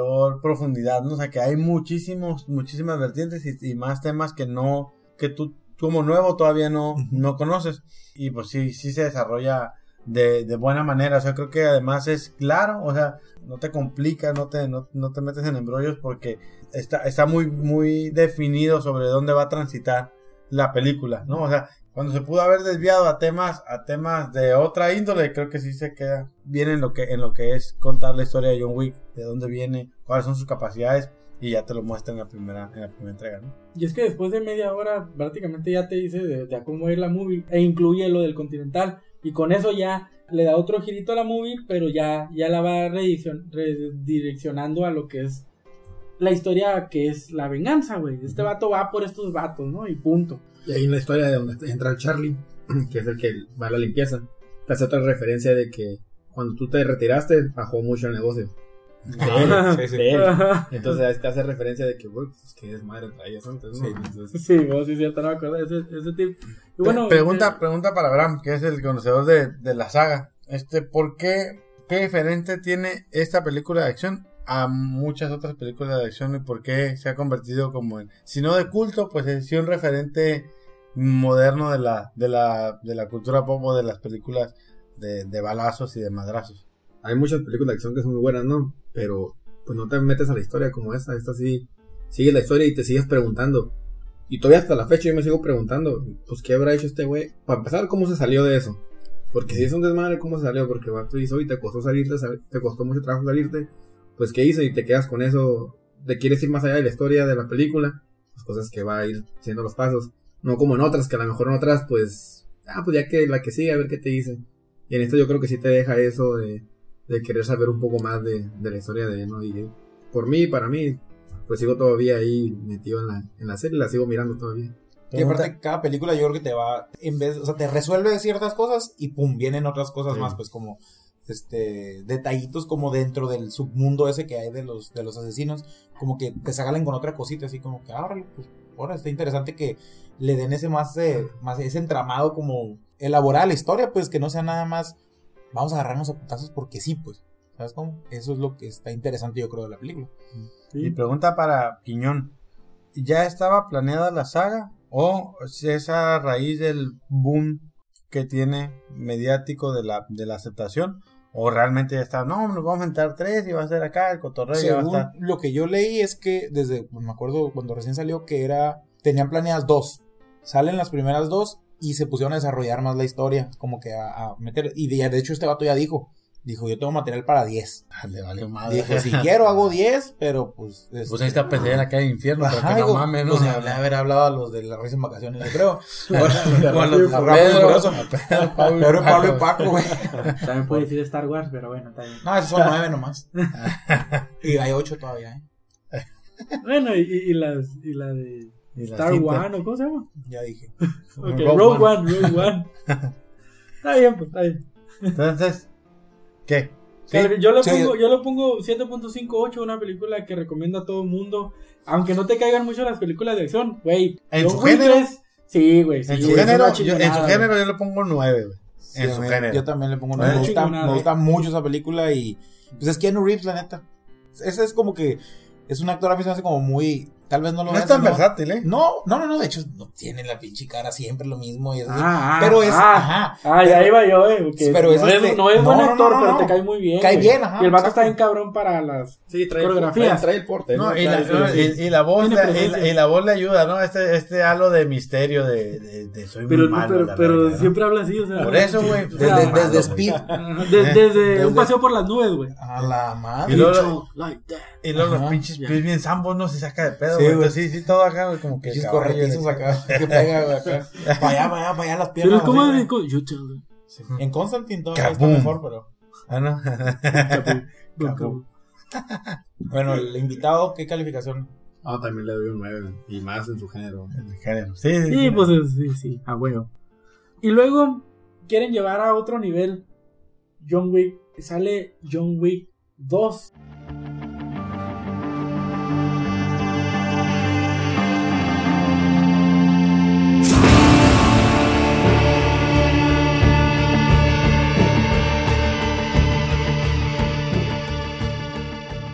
profundidad, ¿no? O sea, que hay muchísimas vertientes y más temas que tú como nuevo todavía no conoces. Y pues sí se desarrolla de buena manera. O sea, creo que además es claro, o sea, no te complica, no te metes en embrollos porque está muy, muy definido sobre dónde va a transitar la película, ¿no? O sea, cuando se pudo haber desviado a temas de otra índole, creo que sí se queda bien en lo que es contar la historia de John Wick, de dónde viene, cuáles son sus capacidades, y ya te lo muestra en la primera entrega, ¿no? Y es que después de media hora prácticamente ya te dice de cómo ir la movie, e incluye lo del Continental, y con eso ya le da otro girito a la movie, pero ya la va redireccionando a lo que es la historia, que es la venganza, güey. Este vato va por estos vatos, ¿no? Y punto. Y ahí en la historia de donde entra el Charlie, que es el que va a la limpieza, te hace otra referencia de que cuando tú te retiraste, bajó mucho el negocio. De él. Entonces te hace referencia de que, güey, pues que desmadre traías antes, ¿no? Entonces, sí, vos sí, cierto, no me acuerdo de ese tipo. Y bueno, pregunta para Abraham, que es el conocedor de la saga. ¿Por qué diferente tiene esta película de acción a muchas otras películas de acción, y por qué se ha convertido como en, si no de culto, pues es un referente moderno de la cultura pop o de las películas de balazos y de madrazos? Hay muchas películas de acción que son muy buenas, ¿no? Pero pues no te metes a la historia como esta sí sigues la historia y te sigues preguntando. Y todavía hasta la fecha yo me sigo preguntando, pues qué habrá hecho este güey. Para empezar, ¿cómo se salió de eso? Porque si es un desmadre, ¿cómo se salió? Porque tú dices, oye, te costó salirte, te costó mucho trabajo salirte. Pues ¿qué hice? Y te quedas con eso, te quieres ir más allá de la historia de la película, las cosas que va a ir siendo los pasos, no como en otras, que a lo mejor en otras pues ya que la que sigue, a ver qué te dice. Y en esto yo creo que sí te deja eso de querer saber un poco más de la historia de él, ¿no? Y para mí, pues sigo todavía ahí metido en la serie, la sigo mirando todavía. Y aparte, cada película yo creo que te va, o sea, te resuelve ciertas cosas y pum, vienen otras cosas más, pues como detallitos como dentro del submundo ese que hay de los asesinos, como que te salen con otra cosita, así como que pues ahora está interesante que le den ese más ese entramado, como elaborar la historia, pues que no sea nada más vamos a agarrarnos a putazos porque sí, pues, ¿sabes cómo? Eso es lo que está interesante, yo creo, de la película. Sí. Y pregunta para Quiñón, ¿ya estaba planeada la saga o es a raíz del boom que tiene mediático de la aceptación? ¿O realmente ya está, no, nos vamos a entrar 3 y va a ser acá el cotorreo? Según va a estar... lo que yo leí es que me acuerdo cuando recién salió que tenían planeadas 2, salen las primeras 2 y se pusieron a desarrollar más la historia, como que a meter, y de hecho este vato ya dijo, yo tengo material para 10. Le valió madre. Dijo, si quiero hago 10, pero pues... Pues ahí está PC en acá en infierno, ajá, pero que no mames, ¿no? Pues haber hablado a los de la risa en vacaciones, yo creo. O a los de Pedro, Pablo y Paco, güey. También puede decir Star Wars, pero bueno, está bien. No, esos son 9 nomás. Y hay 8 todavía, Bueno, y la de... Star One, ¿o cómo se llama? Ya dije. Okay, Rogue One. Está bien, pues, está bien. Entonces, ¿qué? ¿Sí? Yo le pongo 7.58, una película que recomiendo a todo el mundo. Aunque no te caigan mucho las películas de acción, güey. ¿En su género? Sí, güey. Sí, en su género yo le pongo 9, güey. Sí, en su género. Yo también le pongo 9. Me gusta mucho esa película y... Pues es Keanu Reeves, la neta. Ese es como que... Es un actor a mí se me hace como muy... Tal vez no lo no es tan versátil, ¿eh? No, de hecho no tiene la pinche cara siempre lo mismo y es pero ya iba yo, pero no es buen actor, pero te cae muy bien. Cae bien, ajá. Y el vato está bien cabrón para las coreografías. Trae el porte, ¿no? Y la voz le ayuda, ¿no? Este halo de misterio de soy muy malo. Pero siempre habla así, o sea. Por eso, güey. Desde Speed. Desde un paseo por las nubes, güey. A la madre. Y luego los pinches pies bien zambos, no se saca de pedo, güey. Sí, todo acá, güey, como que pinches corretizos acá, que pega, güey, acá. Para allá las piernas. Pero ¿cómo es? En Constantine todavía está mejor, pero... no. Bueno, el invitado, ¿qué calificación? También le doy un 9, y más en su género. Sí, pues sí, a huevo. Y luego quieren llevar a otro nivel John Wick. Sale John Wick 2.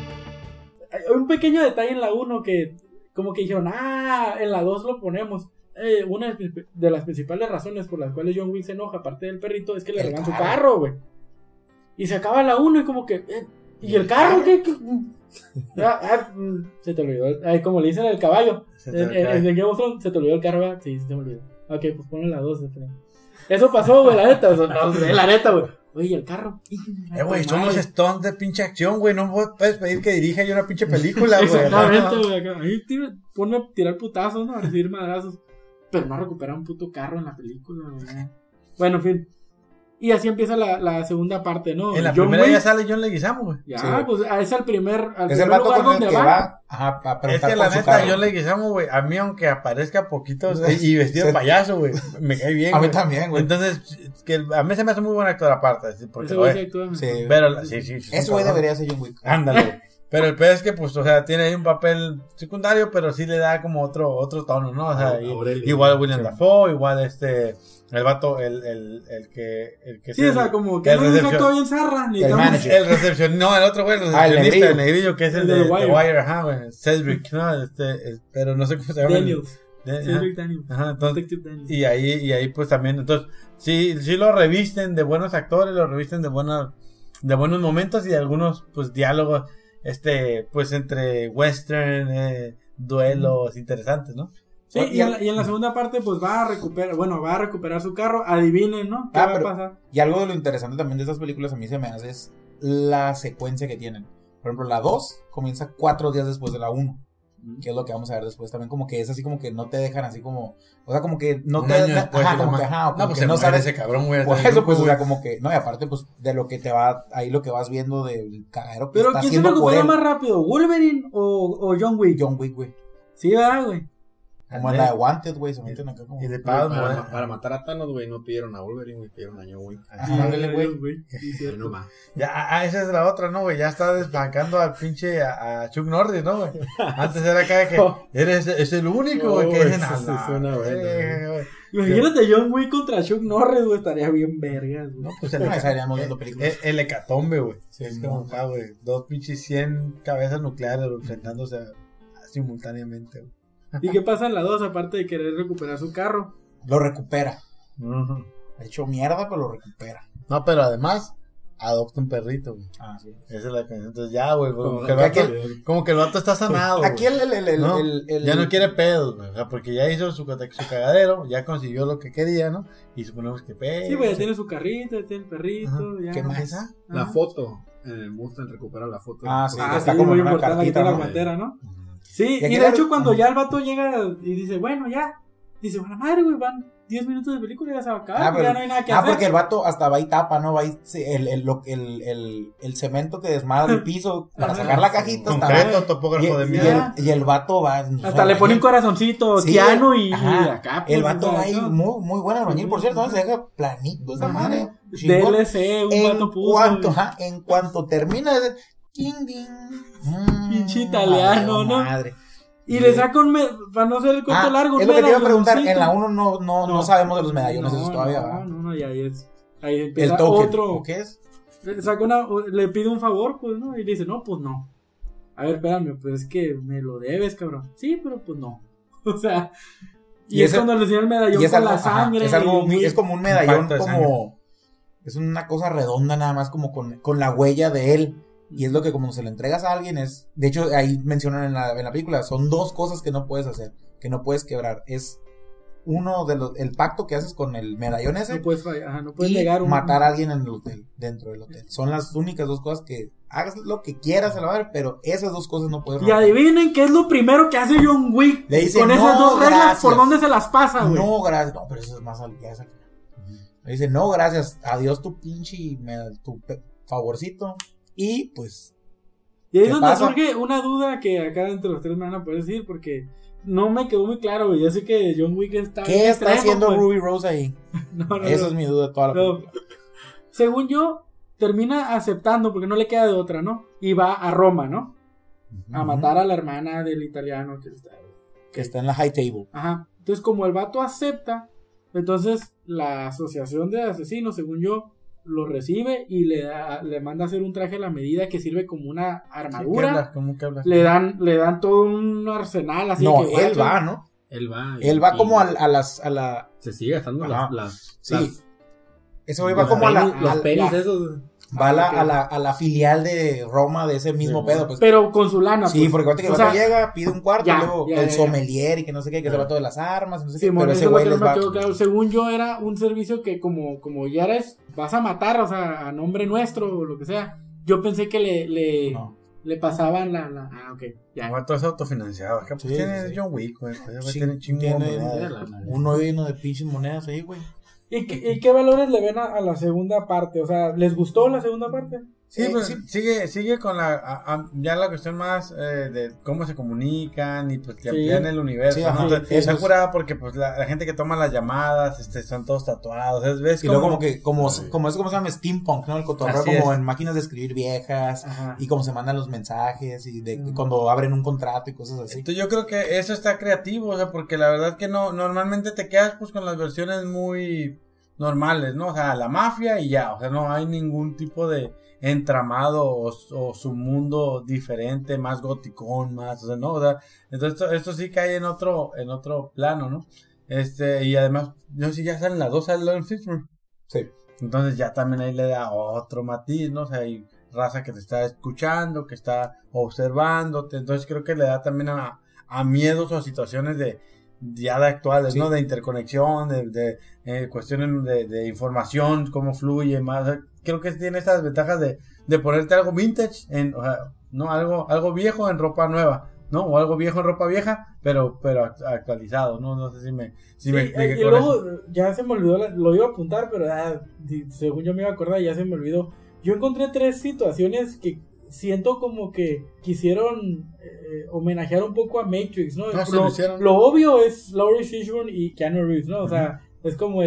Un pequeño detalle en la 1 que como que dijeron, en la 2 lo ponemos. una de las principales razones por las cuales John Wick se enoja, aparte del perrito, es que le regalan su carro, güey. Y se acaba la 1 y como que... ¿Y el carro? ¿Qué? Se te olvidó. Como le dicen al caballo. En Game of Thrones, se te olvidó el carro, ¿verdad? Sí, se te olvidó. Ok, pues ponle la 2. Eso pasó, güey, la neta. La neta, güey. Oye, el carro. Güey, son los stunts de pinche acción, güey. No puedes pedir que dirija yo una pinche película, güey. Exactamente, güey. Ahí ponme a tirar putazos, ¿no? A recibir madrazos. Pero no recuperar un puto carro en la película, güey. Bueno, en fin. Y así empieza la segunda parte, ¿no? En la primera ya sale John Leguizamo, güey. Ya, sí, pues es el primer es el vato con el que va. Ajá, es que la neta, John Leguizamo, güey, a mí aunque aparezca poquito y vestido de payaso, güey, me cae bien. A mí también, güey. Entonces, que a mí se me hace muy buen actor aparte. Porque, ese güey sí actúa. Sí. Pero, sí. Ese güey debería ser John Wick. Ándale. Pero el peor es que, pues, o sea, tiene ahí un papel secundario, pero sí le da como otro tono, ¿no? O sea, igual William Dafoe, igual el vato, el que sí, o sea, como que no es actor bien zarra, ni el manager. El recepcionista, no, el otro güey, el recepcionista, el negrillo, que es el de Wire, ajá, güey, Cedric, ¿no? Pero no sé cómo se llama. Daniels. Cedric Daniels. Ajá, entonces, y ahí pues también, entonces, sí lo revisten de buenos actores, lo revisten de buenos momentos y de algunos, pues, diálogos, pues, entre western, duelos interesantes, ¿no? Sí, y en la segunda parte pues va a recuperar su carro. Adivinen, ¿no? ¿Qué va a pasar? Y algo de lo interesante también de estas películas a mí se me hace es la secuencia que tienen. Por ejemplo, la 2 comienza 4 días después de la 1. Que es lo que vamos a ver después también, como que es así como que no te dejan así como, o sea, como que no te dejan, como que no, pues que no sabes ese cabrón, güey. Por eso, pues, o sea, como que, no, y aparte, pues, de lo que te va, ahí lo que vas viendo del cagadero que pero está ¿quién se recupera más rápido, Wolverine o John Wick? John Wick, güey. Sí, ¿verdad, güey? Como en la de Wanted, güey, se meten acá como... Y de para matar a Thanos, güey, no pidieron a Wolverine, güey, pidieron a John Wick. Ándale, güey. Sí, no más. Ya, esa es la otra, ¿no, güey? Ya está desbancando al pinche a Chuck Norris, ¿no, güey? Antes era acá de que es el único, güey, que dicen, imagínate John Wick contra Chuck Norris, güey, estaría bien vergas, güey. No, pues estaríamos viendo películas. El hecatombe, güey. Sí, es como, güey, 2 pinches 100 cabezas nucleares enfrentándose simultáneamente, güey. ¿Y qué pasa en la 2 aparte de querer recuperar su carro? Lo recupera. Ha hecho mierda, pero lo recupera. No, pero además adopta un perrito, güey. Sí. Esa es la canción. Entonces ya, güey, como que el vato está sanado. Aquí ya no quiere pedos, güey. O sea, porque ya hizo su cagadero, ya consiguió lo que quería, ¿no? Y suponemos que sí, güey, ya tiene su carrito, ya tiene el perrito. Ya. ¿Qué más? La foto. En el Mustang recupera la foto. Sí, está como muy importante aquí en la guantera, ¿no? Sí, y de hecho cuando ya el vato llega y dice, bueno, ya, dice, bueno, madre, güey, van 10 minutos de película y ya se va a acabar, ya no hay nada que hacer. Porque el vato hasta va y tapa, ¿no? Va y el cemento que desmadra el piso para sacar la cajita. Concreto, topógrafo de mierda. Y el vato va... Hasta le pone un corazoncito, Keanu y acá. El vato va ahí, muy buen albañil, por cierto, se deja planito esa madre. DLC, un vato puto. En cuanto termina... Pinche italiano, ¿no? Madre. Y le saca para no ser el cuento largo. Es lo que te iba a preguntar. En la 1 no sabemos de los medallones esos todavía, ¿verdad? No, y ahí empieza el token, otro. ¿Qué es? Le pide un favor, pues, ¿no? Y dice, no, pues no. A ver, espérame, pues es que me lo debes, cabrón. Sí, pero pues no. O sea, y es cuando le enseña el medallón con la sangre. Es como un medallón, como... Es una cosa redonda nada más, como con la huella de él. Y es lo que como se lo entregas a alguien es... De hecho, ahí mencionan en la película, son 2 cosas que no puedes hacer, que no puedes quebrar. Es uno de el pacto que haces con el medallón ese. No puedes negar matar a alguien en el hotel, dentro del hotel. Son las únicas 2 cosas que... Hagas lo que quieras a la madre, pero esas 2 cosas no puedes romper. Y adivinen qué es lo primero que hace John Wick. Le dice, con esas 2 reglas, ¿por dónde se las pasa, güey? No, gracias. No, pero eso es más al final. Le dice, no, gracias. Adiós tu pinche... tu favorcito. Y pues... Y ahí es donde surge una duda que acá entre los 3 me van a poder decir, porque no me quedó muy claro, güey. Yo sé que John Wick está... ¿Qué está haciendo pues? Ruby Rose ahí? Esa es mi duda de toda la película. Según yo, termina aceptando, porque no le queda de otra, ¿no? Y va a Roma, ¿no? A matar a la hermana del italiano que está en la high table. Ajá. Entonces, como el vato acepta, entonces la asociación de asesinos, según yo, lo recibe y le manda a hacer un traje a la medida que sirve como una armadura. ¿Cómo que hablas? Le dan todo un arsenal así. No, él va, ¿no? Él va como a las... Se sigue gastando las... Sí. Ese güey va como a los penis esos... Va a la filial de Roma de ese mismo pedo. Pues. Pero con su lana. Sí, porque ahorita que el vato llega, pide un cuarto, y luego el sommelier y que no sé qué, que se va todo de las armas, no sé qué. Pero ese güey les va... Claro, según yo era un servicio que como ya eres, vas a matar, o sea, a nombre nuestro o lo que sea. Yo pensé que le pasaban la... Ah, ok, ya. Todo es autofinanciado. Acá pues tiene John Wick, güey. Tiene chingo de monedas. Uno de pinches monedas ahí, güey. ¿Y qué valores le ven a la segunda parte? O sea, ¿les gustó la segunda parte? Sí, pues sigue con ya la cuestión más de cómo se comunican y pues que amplían el universo. Sí, ¿no? Está curada porque pues la gente que toma las llamadas están todos tatuados. ¿Ves? Y luego como se llama steampunk, ¿no? El cotorreo como en máquinas de escribir viejas. Ajá. Y cómo se mandan los mensajes y cuando abren un contrato y cosas así. Entonces yo creo que eso está creativo, o sea, porque la verdad que no, normalmente te quedas pues con las versiones muy normales, ¿no? O sea, la mafia y ya, o sea, no hay ningún tipo de entramado o su mundo diferente, más goticón, más, o sea, no, o sea, entonces esto sí cae en otro plano, ¿no? Y además, no sé si ya salen las dos, sale Lawrence Fishburne. Sí. Entonces ya también ahí le da otro matiz, ¿no? O sea, hay raza que te está escuchando, que está observándote, entonces creo que le da también a miedos o a situaciones de actuales, ¿no? De interconexión, de cuestiones de información, cómo fluye más. O sea, creo que tiene estas ventajas de ponerte algo vintage, o sea, no algo viejo en ropa nueva, ¿no? O algo viejo en ropa vieja, pero actualizado, ¿no? No sé si me expliqué y con luego, eso. ya se me olvidó, lo iba a apuntar, pero según yo me iba a acordar, ya se me olvidó. Yo encontré 3 situaciones que siento como que quisieron homenajear un poco a Matrix, ¿no? Lo obvio es Lawrence Fishburne y Keanu Reeves, ¿no? O sea, es como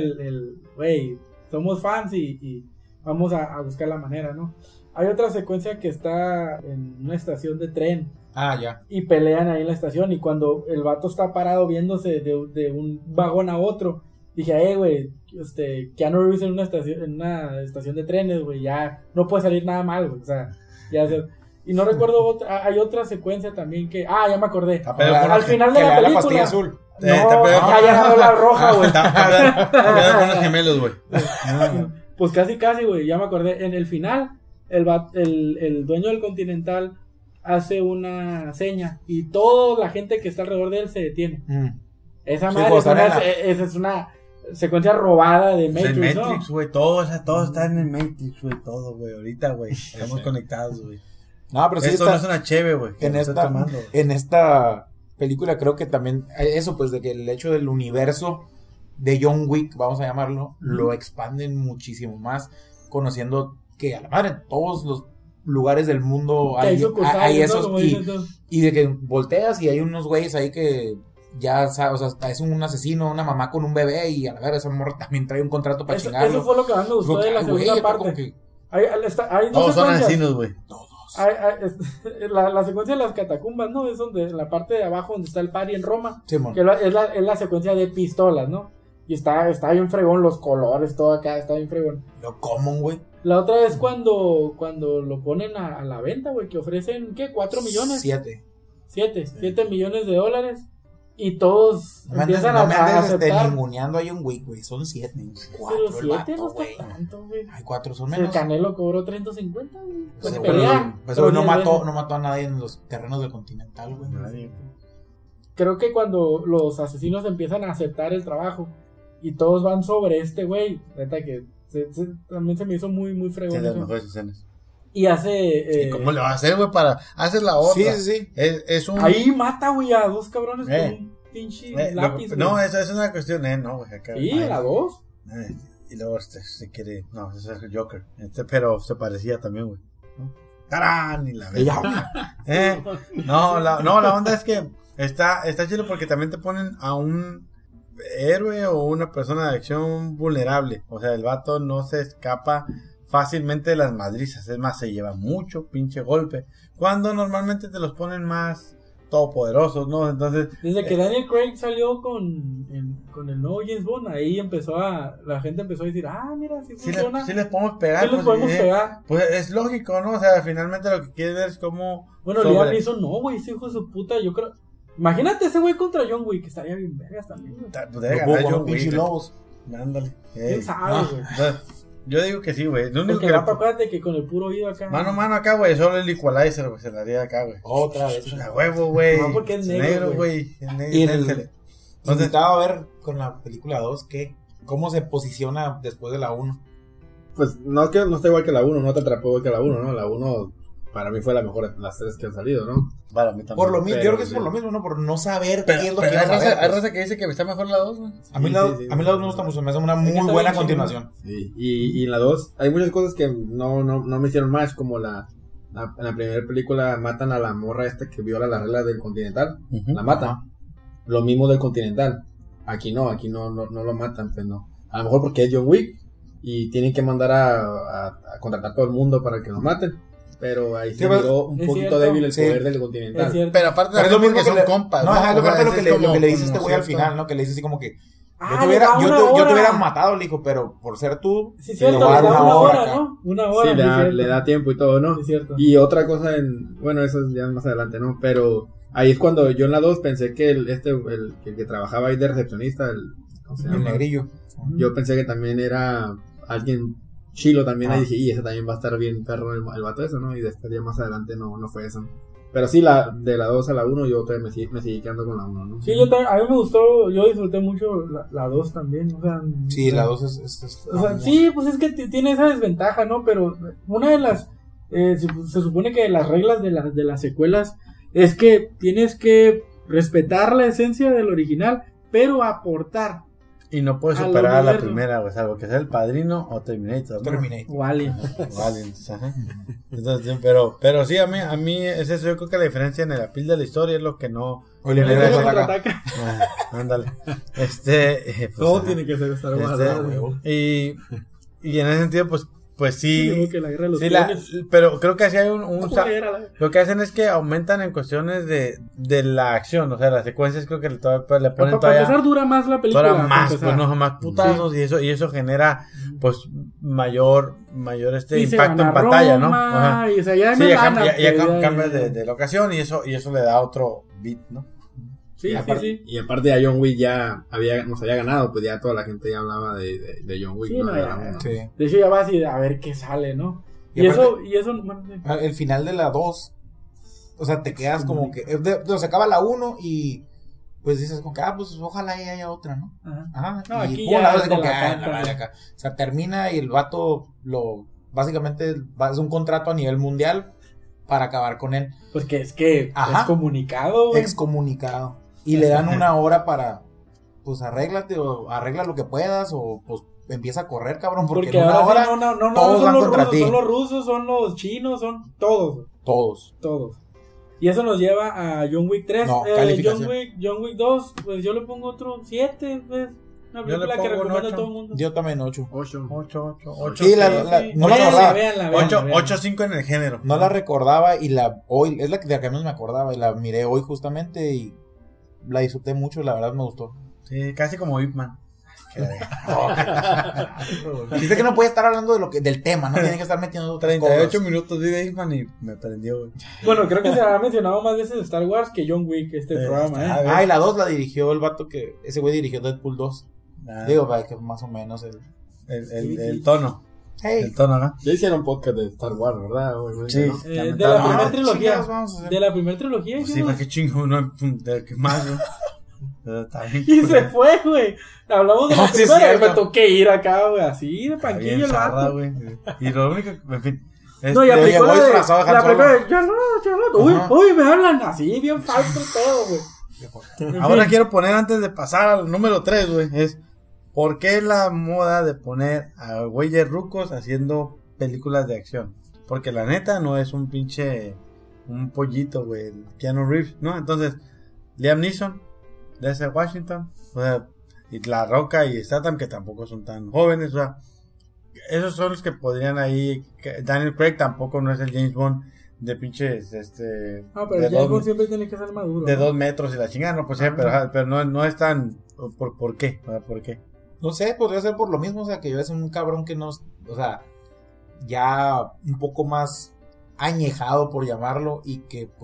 güey, somos fans y vamos a buscar la manera, ¿no? Hay otra secuencia que está en una estación de tren. Ah, ya. Y pelean ahí en la estación y cuando el vato está parado viéndose de un vagón a otro, dije, güey, Keanu Reeves en una estación de trenes, güey, ya no puede salir nada mal, güey, o sea, ya se... Y no recuerdo hay otra secuencia también que... Ah, ya me acordé. Al final de la película... La pastilla azul. Ya la roja, güey. Con los gemelos, güey. Pues casi, güey, ya me acordé. En el final, el dueño del Continental hace una seña y toda la gente que está alrededor de él se detiene. Esa madre es una secuencia robada de Matrix, pues el Matrix, güey, todo está en el Matrix, güey, todo, güey, ahorita, güey, estamos conectados, güey. No, pero sí esto no es una cheve, güey. En esta película creo que también eso, pues, de que el hecho del universo de John Wick, vamos a llamarlo, lo expanden muchísimo más, conociendo que a la madre en todos los lugares del mundo hay esos, y de que volteas y hay unos güeyes ahí que ya, o sea, es un asesino, una mamá con un bebé y a la verdad esa morra también trae un contrato para chingarlo. Eso fue lo que más me gustó de la segunda parte. Hay todos son asesinos, güey. La secuencia de las catacumbas, ¿no? Es donde en la parte de abajo donde está el party en Roma, sí, que es la secuencia de pistolas, ¿no? Y está bien fregón, los colores, todo acá, está bien fregón. Lo común, güey. La otra es cuando lo ponen a la venta, güey, que ofrecen, ¿qué? ¿4 millones? 7 millones de dólares. Y todos empiezan a aceptar. Ninguneando hay un Wick, güey, son 7. 4 pero 7 no está tanto, güey. Hay 4 son menos. El Canelo cobró 350, güey. Pues pero no mató a nadie en los terrenos del Continental, güey. Nadie. Creo que cuando los asesinos empiezan a aceptar el trabajo y todos van sobre güey, neta que también se me hizo muy, muy fregón. Sí, las mejores escenas. Y hace... ¿Y cómo le va a hacer, güey, para hacer la otra? Sí. Es un... Ahí mata, güey, a 2 cabrones con un pinche lápiz, no, esa es una cuestión, no, güey. Acá, sí, a 2. Y luego se quiere... No, ese es el Joker. Pero se parecía también, güey. ¡Tarán! Y la verdad. La onda es que está chido porque también te ponen a un héroe o una persona de acción vulnerable. O sea, el vato no se escapa fácilmente de las madrizas, es más, se lleva mucho pinche golpe, cuando normalmente te los ponen más todopoderosos, ¿no? Entonces, desde que Daniel Craig salió con el nuevo James Bond, ahí la gente empezó a decir, mira, si funciona. Sí les podemos pegar. Sí les podemos pegar. Pues es lógico, ¿no? O sea, finalmente lo que quieres ver es cómo... Bueno, Liam Neeson no, güey, ese hijo de su puta, yo creo... Imagínate ese güey contra John Wick, que estaría bien vergas también, güey. Podría ganar John Wick. Lobos. Ándale. ¿Quién sabe, güey? Yo digo que sí, güey. Lo único Porque acuérdate que con el puro oído acá. Mano acá, güey. Solo el Equalizer, güey. Se la haría acá, güey. Otra vez. A huevo, güey. No, porque es negro, güey. Y entonces intentaba ver con la película 2 cómo se posiciona después de la 1. Pues no está igual que la 1, no te atrapó igual que la 1, ¿no? La 1 para mí fue la mejor de las 3 que han salido, ¿no? Para mí también. Por lo mismo, yo creo que es por lo mismo, ¿no? Por no saber qué es lo que hay vas a ver. Hay raza que dice que está mejor la 2, güey. A mí la 2 no me gusta mucho, me hace una muy buena continuación. Sí, y en la 2 hay muchas cosas que no me hicieron más, como en la primera película matan a la morra esta que viola las reglas del Continental, la matan. Lo mismo del Continental. Aquí no lo matan, pues no. A lo mejor porque es John Wick y tienen que mandar a contratar a todo el mundo para que lo maten. Pero ahí se miró un poquito débil el poder del Continental. Pero aparte es lo mismo que son compas. No, es lo que le dice este güey al final, ¿no? Que le dice así como que yo te hubiera matado, le dijo, pero por ser tú, sí, cierto, le da una hora, ¿no? Una hora. Sí, le da tiempo y todo, ¿no? Sí, cierto. Y otra cosa bueno, eso es ya más adelante, ¿no? Pero ahí es cuando yo en la 2 pensé que el que trabajaba ahí de recepcionista, ¿cómo se llama? El negrillo. Yo pensé que también era alguien chilo también, ahí dije, y ese también va a estar bien perro el vato eso, ¿no? Y después ya más adelante no fue eso. Pero sí, de la 2 a la 1 yo todavía me seguí quedando con la 1, ¿no? Sí, yo también, a mí me gustó, yo disfruté mucho la 2 también, o sea... Sí, la 2 es o sea, sí, pues es que tiene esa desventaja, ¿no? Pero una de las... se supone que las reglas de las secuelas es que tienes que respetar la esencia del original, pero aportar. Y no puedes superar a la primera, güey, salvo que sea El Padrino o Terminator. O Alien. Entonces, pero sí, a mí es eso. Yo creo que la diferencia en el apil de la historia es lo que no... Contraataca. Ándale. Pues, todo tiene que ser Star Wars. Y en ese sentido, pues sí, que la guerra de los pero creo que así hay lo que hacen es que aumentan en cuestiones de la acción, o sea, las secuencias creo que le ponen para todavía. Para empezar dura más la película. Dura más, pues no, más putazos, sí. y eso genera pues mayor impacto en pantalla, ¿no? Ajá. Y, o sea, ya cambia de la ocasión y eso le da otro beat, ¿no? Sí, y aparte ya John Wick nos había ganado, pues ya toda la gente ya hablaba de John Wick. Sí, ¿no? Sí. De hecho ya vas a ver qué sale, ¿no? Y aparte, eso bueno, el final de la 2, o sea, te quedas como que se acaba la 1 y pues dices como que pues ojalá haya otra, ¿no? Ajá. No, aquí ya es como que acá. O sea, termina y el vato básicamente es un contrato a nivel mundial para acabar con él. Pues que es comunicado, güey. Excomunicado. Y le dan una hora para, pues arréglate o arregla lo que puedas o pues empieza a correr, cabrón, porque en una hora todos van contra ti. Son los rusos, son los chinos, son todos. Todos. Y eso nos lleva a John Wick 3. No, John Wick 2, pues yo le pongo otro 7, pues. Una película que recomiendo a todo el mundo. Yo también 8. 8. Sí, no la recordaba. 8-5 en el género. No la recordaba y hoy es la que menos me acordaba y la miré hoy justamente y la disfruté mucho, la verdad me gustó. Sí, casi como Ip Man. Dice que no puede estar hablando del tema, no tiene que estar metiendo otras 38 cosas. minutos de Ip Man y me prendió, güey. Bueno, creo que se ha mencionado más veces Star Wars que John Wick, programa, y la 2 la dirigió el vato que ese güey dirigió Deadpool 2. Digo, que más o menos el tono. Hey. El tono, ¿no? Ya hicieron podcast de Star Wars, ¿verdad? Sí. De la primera trilogía. De la primera trilogía. Pues sí, qué chingo, no ¿qué más, güey? Y se fue, güey. Hablamos de la primera y me toqué ir acá, güey, así de panquillo el vato. Y lo único, en fin. No, y aplicó la primera, Charlotte. Uy, me hablan así, bien falso el pedo, güey. Ahora quiero poner, antes de pasar al número 3, güey, es ¿por qué la moda de poner a güeyes rucos haciendo películas de acción? Porque la neta no es un pollito, güey, Keanu Reeves, ¿no? Entonces, Liam Neeson, Denzel Washington, o sea, y La Roca y Statham, que tampoco son tan jóvenes, o sea, esos son los que podrían ahí. Daniel Craig tampoco no es el James Bond de pinches, No, pero James Bond siempre tiene que ser maduro. De 2 metros y la chingada, no, pues sí, pero no es tan, ¿por qué? ¿Por qué? No sé, podría ser por lo mismo, o sea, que yo es un cabrón que no, o sea, ya un poco más añejado por llamarlo y que pues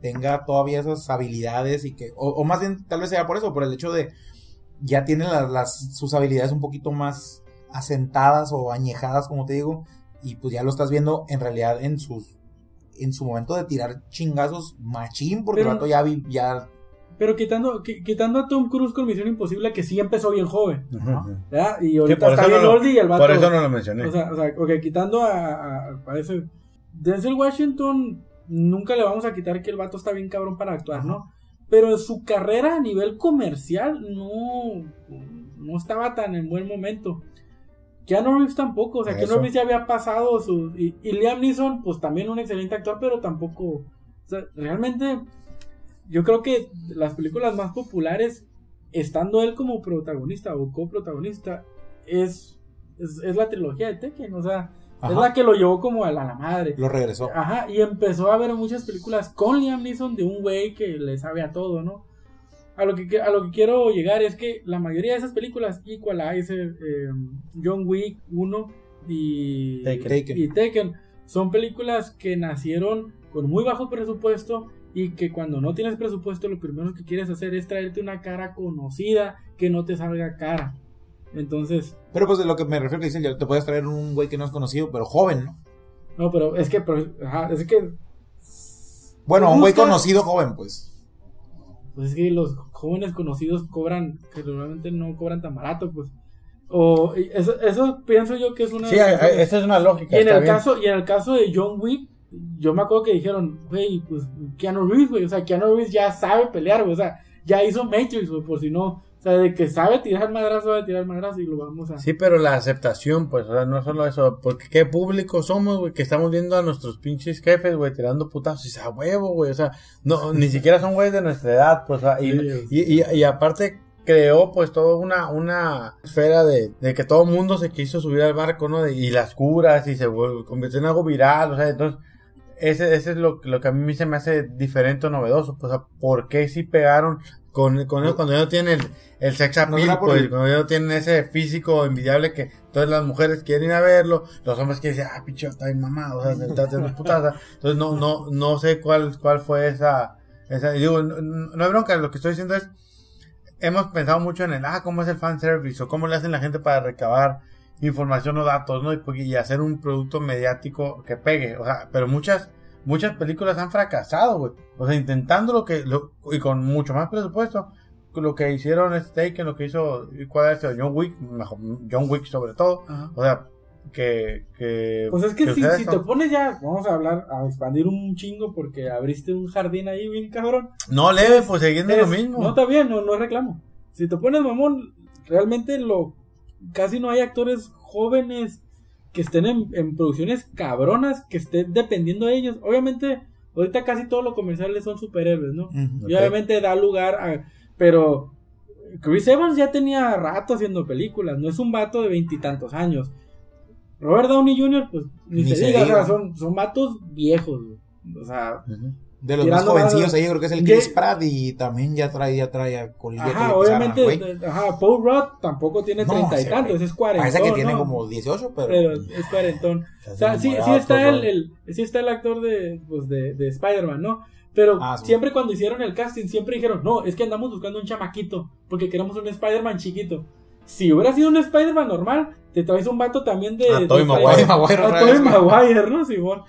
tenga todavía esas habilidades y que, o más bien tal vez sea por eso, por el hecho de ya tiene sus habilidades un poquito más asentadas o añejadas, como te digo, y pues ya lo estás viendo en realidad en su momento de tirar chingazos machín, porque el vato ya... Pero quitando a Tom Cruise con Misión Imposible, que sí empezó bien joven, ¿verdad? Y ahorita está bien oldie y el vato... Por eso no lo mencioné. O sea, quitando a ese... Denzel Washington, nunca le vamos a quitar que el vato está bien cabrón para actuar, ¿no? Pero en su carrera a nivel comercial no estaba tan en buen momento. Keanu Reeves tampoco, o sea, Keanu Reeves ya había pasado y Liam Neeson, pues también un excelente actor, pero tampoco, o sea, realmente yo creo que las películas más populares, estando él como protagonista o coprotagonista, es la trilogía de Tekken, o sea, es la que lo llevó como a la madre. Lo regresó. Ajá, y empezó a ver muchas películas con Liam Neeson de un güey que le sabe a todo, ¿no? A lo que quiero llegar es que la mayoría de esas películas, Equalizer, John Wick 1 y Taken, son películas que nacieron con muy bajo presupuesto y que cuando no tienes presupuesto lo primero que quieres hacer es traerte una cara conocida que no te salga cara. Entonces... Pero pues de lo que me refiero que dicen, te puedes traer un güey que no es conocido, pero joven, ¿no? No, pero es que... Bueno, un güey conocido joven, pues. Pues es que los jóvenes conocidos cobran, que normalmente no cobran tan barato, pues. O eso pienso yo que es una... Sí, esa es una lógica. Y en el caso de John Wick, yo me acuerdo que dijeron, güey, pues Keanu Reeves, güey, o sea, Keanu Reeves ya sabe pelear, güey, o sea, ya hizo Matrix, güey, por si no... O sea, de que sabe tirar madrazo y lo vamos a... Sí, pero la aceptación, pues, o sea, no solo eso, porque qué público somos, güey, que estamos viendo a nuestros pinches jefes, güey, tirando putazos, y sea huevo, güey, o sea, no, ni siquiera son güeyes de nuestra edad, pues, o sea, y aparte creó, pues, toda una esfera de que todo el mundo se quiso subir al barco, ¿no? Y las curas, y se convirtió en algo viral, o sea, entonces... Ese es lo que a mí se me hace diferente o novedoso, pues, o sea, ¿por qué si pegaron con ellos cuando ya no tienen el sex appeal, pues, cuando ya no tienen ese físico envidiable que todas las mujeres quieren ir a verlo, los hombres que dicen, pinche, está bien mamado, o sea, está haciendo putada, entonces no sé cuál fue esa, digo, no es bronca, lo que estoy diciendo es, hemos pensado mucho en cómo es el fanservice, o cómo le hacen la gente para recabar información o datos, ¿no? Y hacer un producto mediático que pegue, o sea, pero muchas películas han fracasado, güey, o sea, intentando y con mucho más presupuesto, lo que hicieron Taken, lo que hizo John Wick sobre todo, o sea, que pues es que si te pones ya, vamos a expandir un chingo porque abriste un jardín ahí bien cabrón. No, leve, pues siguiendo lo mismo. No, está bien, no reclamo. Si te pones mamón, realmente casi no hay actores jóvenes que estén en producciones cabronas, que estén dependiendo de ellos. Obviamente, ahorita casi todos los comerciales son superhéroes, ¿no? Y obviamente da lugar pero Chris Evans ya tenía rato haciendo películas, no es un vato de 20 y tantos años. Robert Downey Jr., pues, ni se diga, o sea, son vatos viejos, o sea... De los más jovencillos ahí, creo que es el Chris Pratt y también ya trae a colilla. Ajá, obviamente, Paul Rudd tampoco tiene 30 y tantos, es cuarentón. Parece que tiene como 18, pero es cuarentón. O sea, sí está el actor de Spider-Man, ¿no? Pero siempre cuando hicieron el casting, siempre dijeron, no, es que andamos buscando un chamaquito, porque queremos un Spider-Man chiquito. Si hubiera sido un Spider-Man normal, te traes un vato también de... Tobey Maguire, ¿no, Simón?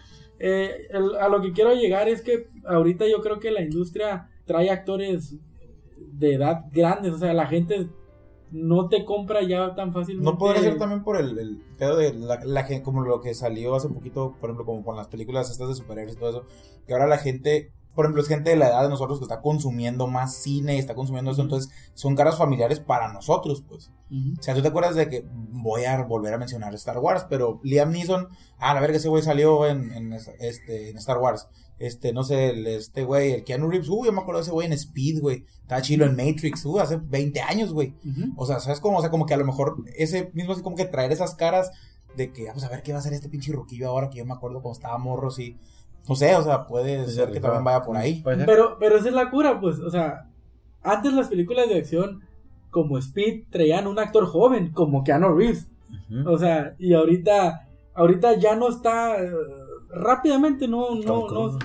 A lo que quiero llegar es que ahorita yo creo que la industria trae actores de edad grandes, o sea, la gente no te compra ya tan fácilmente. No podría ser también por el pedo de la gente, como lo que salió hace poquito, por ejemplo, como con las películas estas de superhéroes y todo eso, que ahora la gente, por ejemplo, es gente de la edad de nosotros que está consumiendo más cine, está consumiendo eso, entonces son caras familiares para nosotros, pues. O sea, tú te acuerdas de que voy a volver a mencionar Star Wars, pero Liam Neeson, la verga, ese güey salió en Star Wars. No sé, el Keanu Reeves, yo me acuerdo de ese güey en Speed, güey. Estaba chilo en Matrix, hace 20 años, güey. O sea, ¿sabes cómo? O sea, como que a lo mejor ese mismo así como que traer esas caras de que, vamos a ver qué va a hacer este pinche ruquillo ahora, que yo me acuerdo cuando estaba morro, sí. No sé, o sea, puede ser que también vaya por ahí. Pero esa es la cura, pues, o sea, antes las películas de acción como Speed traían un actor joven, como Keanu Reeves. O sea, y ahorita ya no está rápidamente, no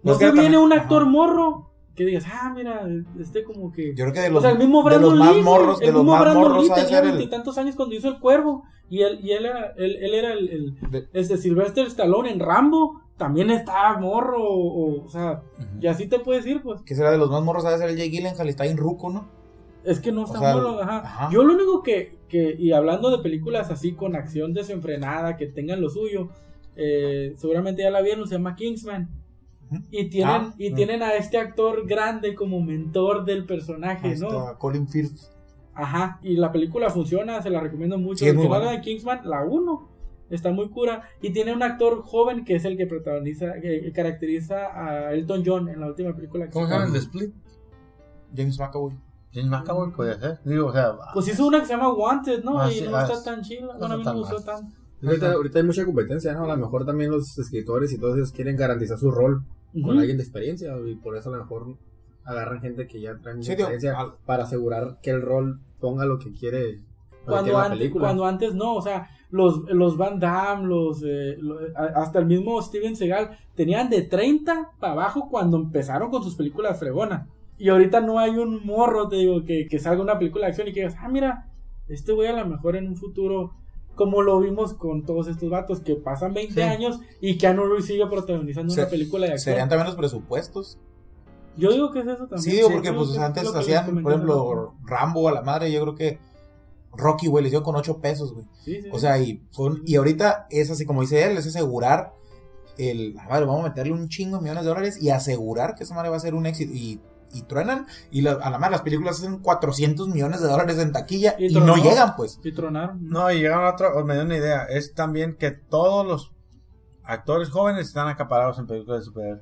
No se viene un actor morro que digas, mira, como que... Yo creo que de los, el mismo Brandon de los más morros, de los más morros tenía 20 y tantos años cuando hizo El Cuervo. Y él era el Sylvester Stallone en Rambo. También estaba morro, o sea, y así te puedes ir, pues. ¿Qué será de los más morros? Debe ser el Jake Gyllenhaal, está en ruco, ¿no? Es que no está morro, ajá. Yo lo único que, y hablando de películas así con acción desenfrenada, que tengan lo suyo, seguramente ya la vieron, se llama Kingsman. Y tienen a este actor grande como mentor del personaje, ¿no? Está Colin Firth. Ajá, y la película funciona, se la recomiendo mucho. Sí, el que habla de Kingsman, la 1, está muy cura. Y tiene un actor joven que es el que que caracteriza a Elton John en la última película. ¿Cómo se llama el de Split? James McAvoy. James McAvoy puede ser. Digo, o sea, pues hizo una que se llama Wanted, ¿no? Y no está tan chila. Bueno, a mí no me gustó tanto. Ahorita hay mucha competencia, ¿no? A lo mejor también los escritores y todos ellos quieren garantizar su rol con alguien de experiencia, y por eso a lo mejor agarran gente que ya trae mucha experiencia para asegurar que el rol ponga lo que quiere la película. Cuando antes no, o sea, los Van Damme, hasta el mismo Steven Seagal tenían de 30 para abajo cuando empezaron con sus películas fregonas. Y ahorita no hay un morro, te digo, que salga una película de acción y que digas, mira, voy a lo mejor en un futuro, como lo vimos con todos estos vatos que pasan 20 años y Keanu Reeves sigue protagonizando una película de acción. ¿Serían también los presupuestos? Yo digo que es eso también. Sí, digo, porque pues antes hacían, por ejemplo, Rambo a la madre, yo creo que Rocky, güey, le hicieron con 8 pesos, güey. Sí. O sea, y ahorita es así, como dice él, es asegurar vamos a meterle un chingo de millones de dólares y asegurar que esa madre va a ser un éxito. Y truenan, y a la madre las películas hacen 400 millones de dólares en taquilla y no llegan, pues. Y tronaron. No, y llegaron a otro, me dio una idea, es también que todos los actores jóvenes están acaparados en películas de superhéroes.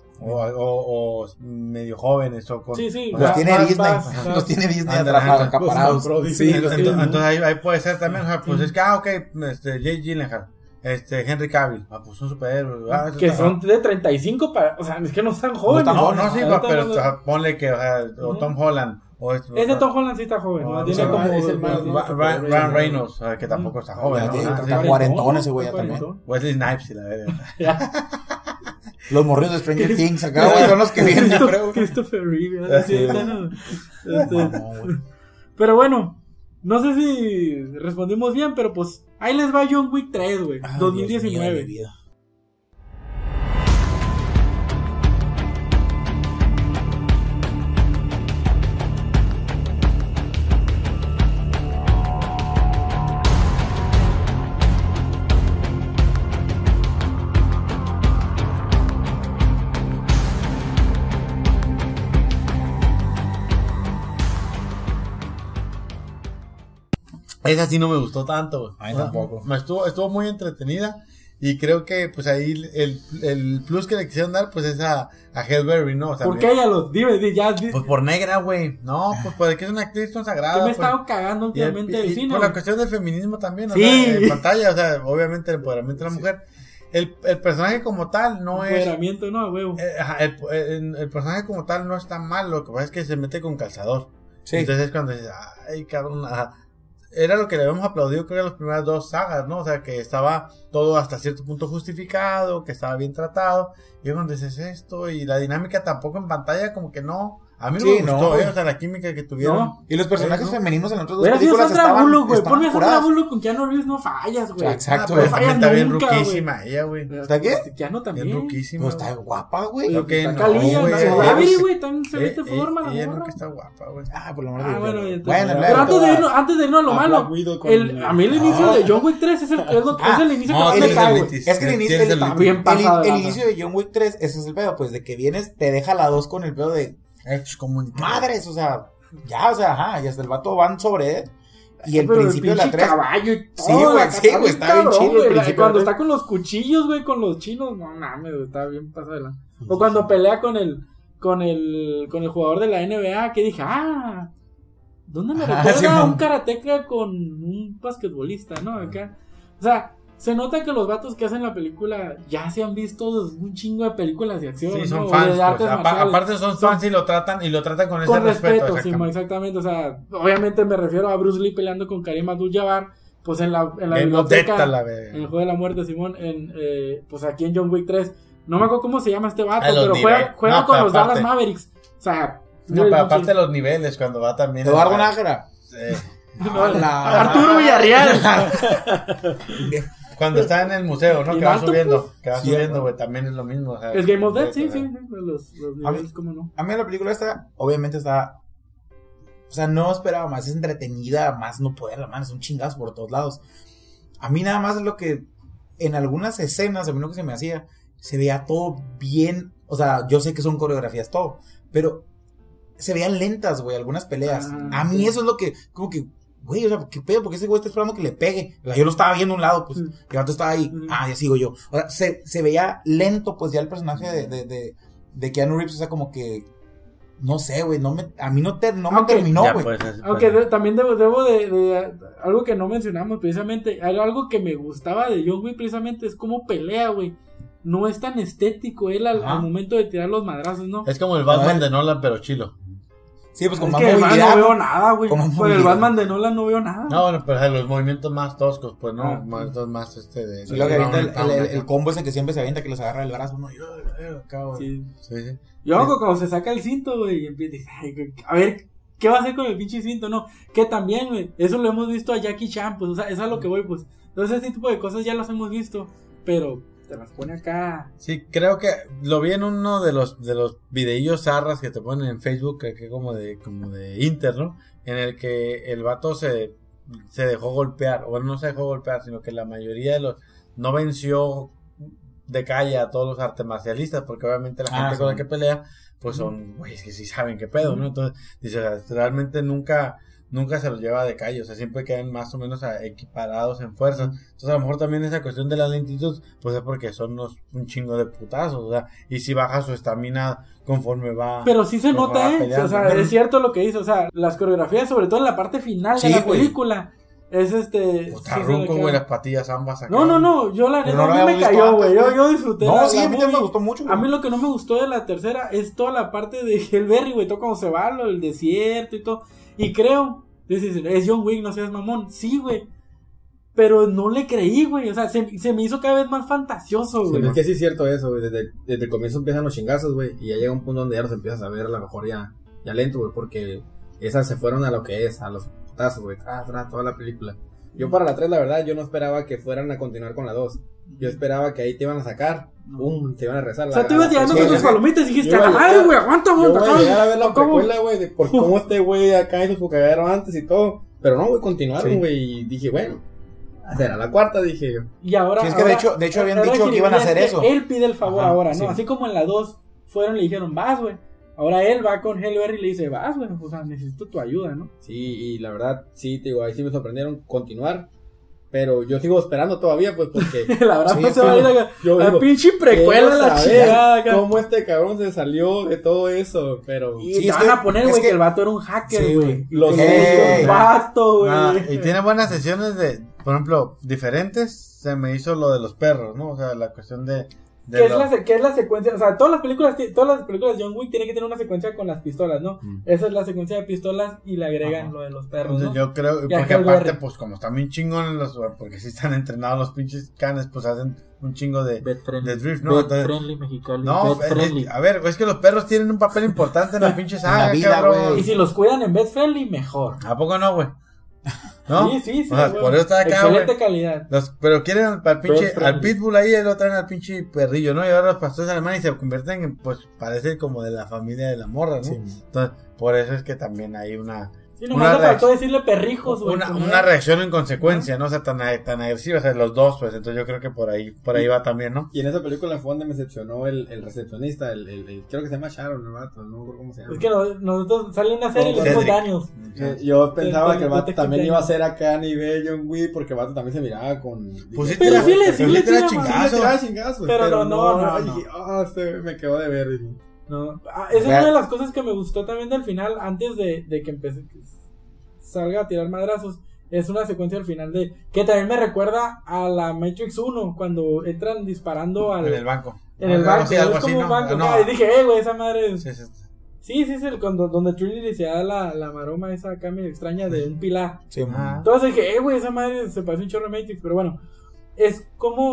O medio jóvenes o con... Sí. Los tiene Disney. Los tiene Disney acaparados. Sí, entonces ahí puede ser también, o sea, pues es que, Jake Gyllenhaal, Henry Cavill, pues son superhéroes. Que son de 35 o sea, es que no están jóvenes. Sí, pero ponle que, o Tom Holland. Ese Tom Holland sí está joven, ¿no? Tiene como... Es el más... Ryan Reynolds, que tampoco está joven, Está cuarentón ese güey también. Wesley Snipes, la verdad. Los morridos de Stranger Things acá, güey, son los que vienen, yo creo. Christopher Reeve, pero bueno, no sé si respondimos bien, pero pues ahí les va John Wick 3, güey, 2019. Esa sí no me gustó tanto. A mí tampoco. Estuvo muy entretenida. Y creo que pues ahí el plus que le quisieron dar pues es a Halle Berry, ¿no? O sea, ¿por qué ella dime, ya? Pues por negra, güey. No, pues porque es una actriz consagrada. Yo me he estado cagando últimamente del cine. Por la cuestión del feminismo también, sí. O sea, en pantalla, o sea, obviamente el empoderamiento de la mujer. El personaje como tal no empoderamiento, no, huevo. El personaje como tal no está mal, lo que pasa es que se mete con calzador. Sí. Entonces es cuando dices, ay, cabrón, era lo que le habíamos aplaudido, creo, en las primeras 2 sagas, ¿no? O sea, que estaba todo hasta cierto punto justificado, que estaba bien tratado. Y cuando dices esto, y la dinámica tampoco en pantalla, como que no. A mí no me gustó, o sea, la química que tuvieron. No. Y los personajes femeninos en las otras 2 películas estaban Ponme a Sandra Bullock con Keanu Reeves, no fallas, güey. Exacto, no fallas está bien ruquísima ella, güey. ¿Está qué? Keanu también. Bien ruquísima. Pues está guapa, güey. Está calilla, güey. Güey, también se ve de forma la ella morra. nunca está guapa, güey. Por lo menos. Bueno, pero antes de irnos a lo malo, a mí el inicio de John Wick 3 es el inicio que más me cae, güey. Es que el inicio de John Wick 3, ese es el pedo, pues de que vienes, te deja la 2 con el pedo de madres, o sea, ya, o sea, ajá, y hasta el vato van sobre él. Y el principio de la 3. Caballo y todo, sí, güey, está bien chido el principio. Cuando está con los cuchillos, güey, con los chinos, no mames, está bien pasada. O cuando pelea con el jugador de la NBA, que dije, ¿dónde me recuerda un karateca con un basquetbolista, no? Acá. O sea, se nota que los vatos que hacen la película ya se han visto un chingo de películas de acción. Sí, son ¿no? fans. De artes aparte son fans y lo tratan con ese respeto. Sí, exactamente. O sea, obviamente me refiero a Bruce Lee peleando con Karim Abdul-Jabbar. Pues en la biblioteca, en el juego de la muerte, Simón. Pues aquí en John Wick 3, No me acuerdo cómo se llama este vato, pero juega con los Dallas Mavericks. O sea... No, pero aparte de los niveles, cuando va también... Eduardo Nájera. Arturo Villarreal. Cuando está en el museo, ¿no? Que va subiendo, güey, también es lo mismo. O sea, es Game of Death, sí. Los niveles, ¿cómo no? A mí la película esta, obviamente está... O sea, no esperaba más, es entretenida, más no poder, la mano, es un chingazo por todos lados. A mí nada más es lo que... En algunas escenas, a mí lo que se me hacía, se veía todo bien. O sea, yo sé que son coreografías, todo, pero se veían lentas, güey, algunas peleas. A mí eso es lo que... Como que... Güey, o sea, ¿qué pedo? ¿Por qué ese güey está esperando que le pegue? O sea, yo lo estaba viendo a un lado, pues. El vato estaba ahí. Ya sigo yo. O sea, se veía lento, pues, ya el personaje de Keanu Reeves. O sea, como que... No sé, güey. A mí no me terminó, güey. Aunque también debo de... Algo que no mencionamos, precisamente. Algo que me gustaba de John Wick, precisamente, es cómo pelea, güey. No es tan estético él al momento de tirar los madrazos, ¿no? Es como el Batman de Nolan, pero chilo. Sí, pues con más movilidad. No veo nada, güey. Con el Batman de Nolan no veo nada. No, bueno, pero los movimientos más toscos, pues no. Más de. Sí, lo que avienta el combo ese que siempre se avienta, que los agarra el brazo, ¿no? Sí. Yo hago cuando se saca el cinto, güey, y empieza, a ver, ¿qué va a hacer con el pinche cinto? No, que también, güey, eso lo hemos visto a Jackie Chan, pues, o sea, eso es a lo que voy, pues. Entonces, ese tipo de cosas ya las hemos visto, pero te las pone acá. Sí, creo que lo vi en uno de los videillos zarras que te ponen en Facebook, que como de Inter, ¿no? En el que el vato se dejó golpear, o no se dejó golpear, sino que la mayoría de los no venció de calle a todos los artes marcialistas, porque obviamente la gente con la que pelea, pues son güeyes que sí saben qué pedo, ¿no? Entonces, dice, o sea, realmente nunca se los lleva de calle, o sea, siempre quedan más o menos equiparados en fuerza. Entonces, a lo mejor también esa cuestión de la lentitud, pues es porque son un chingo de putazos, o sea, y si baja su estamina conforme va. Pero sí se nota, o sea, es cierto lo que dice, o sea, las coreografías, sobre todo en la parte final de la película, es Putarruco, güey, las patillas ambas acá. No, yo la neta, a mí me cayó, güey, yo disfruté. No, sí, a mí me gustó mucho, güey. A mí lo que no me gustó de la tercera es toda la parte de Halle Berry, güey, todo cuando se va el desierto y todo. Y creo, dices, es John Wick, no seas mamón. Sí, güey. Pero no le creí, güey. O sea, se me hizo cada vez más fantasioso, güey. Sí, es que sí es cierto eso, güey. Desde el comienzo empiezan los chingazos, güey. Y ya llega un punto donde ya los empiezas a ver a lo mejor ya lento, güey. Porque esas se fueron a lo que es, a los putazos, güey. Toda la película. Yo para la 3, la verdad, yo no esperaba que fueran a continuar con la 2. Yo esperaba que ahí te iban a sacar. Te iban a rezar. O sea, tú ibas llegando con tus palomitas y dijiste, ay, güey, aguanta. Yo voy a llegar a ver la precuela, güey, de por cómo este güey acá hizo su cagadero antes y todo. Pero no, güey, continuaron, güey. Y dije, bueno, será la cuarta, dije yo. Y ahora. Sí, es que de hecho habían dicho que iban a hacer eso. Él pide el favor ahora, ¿no? Así como en la 2 fueron y le dijeron, vas, güey. Ahora él va con Halle Berry y le dice, vas, güey, o sea, necesito tu ayuda, ¿no? Sí, y la verdad, sí, te digo, ahí sí me sorprendieron continuar. Pero yo sigo esperando todavía, pues, porque... la verdad no se va a ir a pinche precuela la chingada. Cómo este cabrón se salió de todo eso, pero... Y te van a poner, güey, que el vato era un hacker, güey. Los vato, güey. Y tiene buenas sesiones de, por ejemplo, diferentes. Se me hizo lo de los perros, ¿no? O sea, la cuestión de... ¿Qué es la secuencia? O sea, todas las películas de John Wick tienen que tener una secuencia con las pistolas, ¿no? Esa es la secuencia de pistolas y le agregan lo de los perros, entonces, ¿no? Yo creo, porque aparte, pues como están bien chingones porque si están entrenados los pinches canes, pues hacen un chingo de drift, ¿no? Friendly mexicano. No, a ver, es que los perros tienen un papel importante en la pinche saga, güey. Y si los cuidan en Bed Friendly, mejor. ¿A poco no, güey? ¿No? Sí, o sea, por eso está acá, excelente calidad. Pero quieren al pitbull ahí y lo traen al pinche perrillo, ¿no? Y ahora los pastores alemanes se convierten en, pues, parece como de la familia de la morra, ¿no? Sí. Entonces, por eso es que también hay una... Sí, nomás le faltó decirle perrijos, güey. Una reacción en consecuencia, ¿no? O sea, tan agresiva, o sea, los dos, pues, entonces yo creo que por ahí va también, ¿no? Y en esa película fue donde me decepcionó el recepcionista, creo que se llama Sharon, el vato, no recuerdo cómo se llama. Es que nosotros sale una serie y le dimos daños. Yo pensaba que el vato también iba a ser acá a nivel John Wick, porque el vato también se miraba con... Pues pero sí le tiraba chingazo. Pero no. Dije, me quedó de ver, dije. No, esa es una de las cosas que me gustó también del final, antes de que empecé, que salga a tirar madrazos. Es una secuencia al final que también me recuerda a la Matrix 1, cuando entran disparando en el banco. En el banco, algo así, como un banco. Y dije, güey, esa madre. Sí, es donde Trinity se da la maroma esa acá medio extraña de un pilar. Sí, entonces dije, güey, esa madre se parece un chorro de Matrix, pero bueno, es como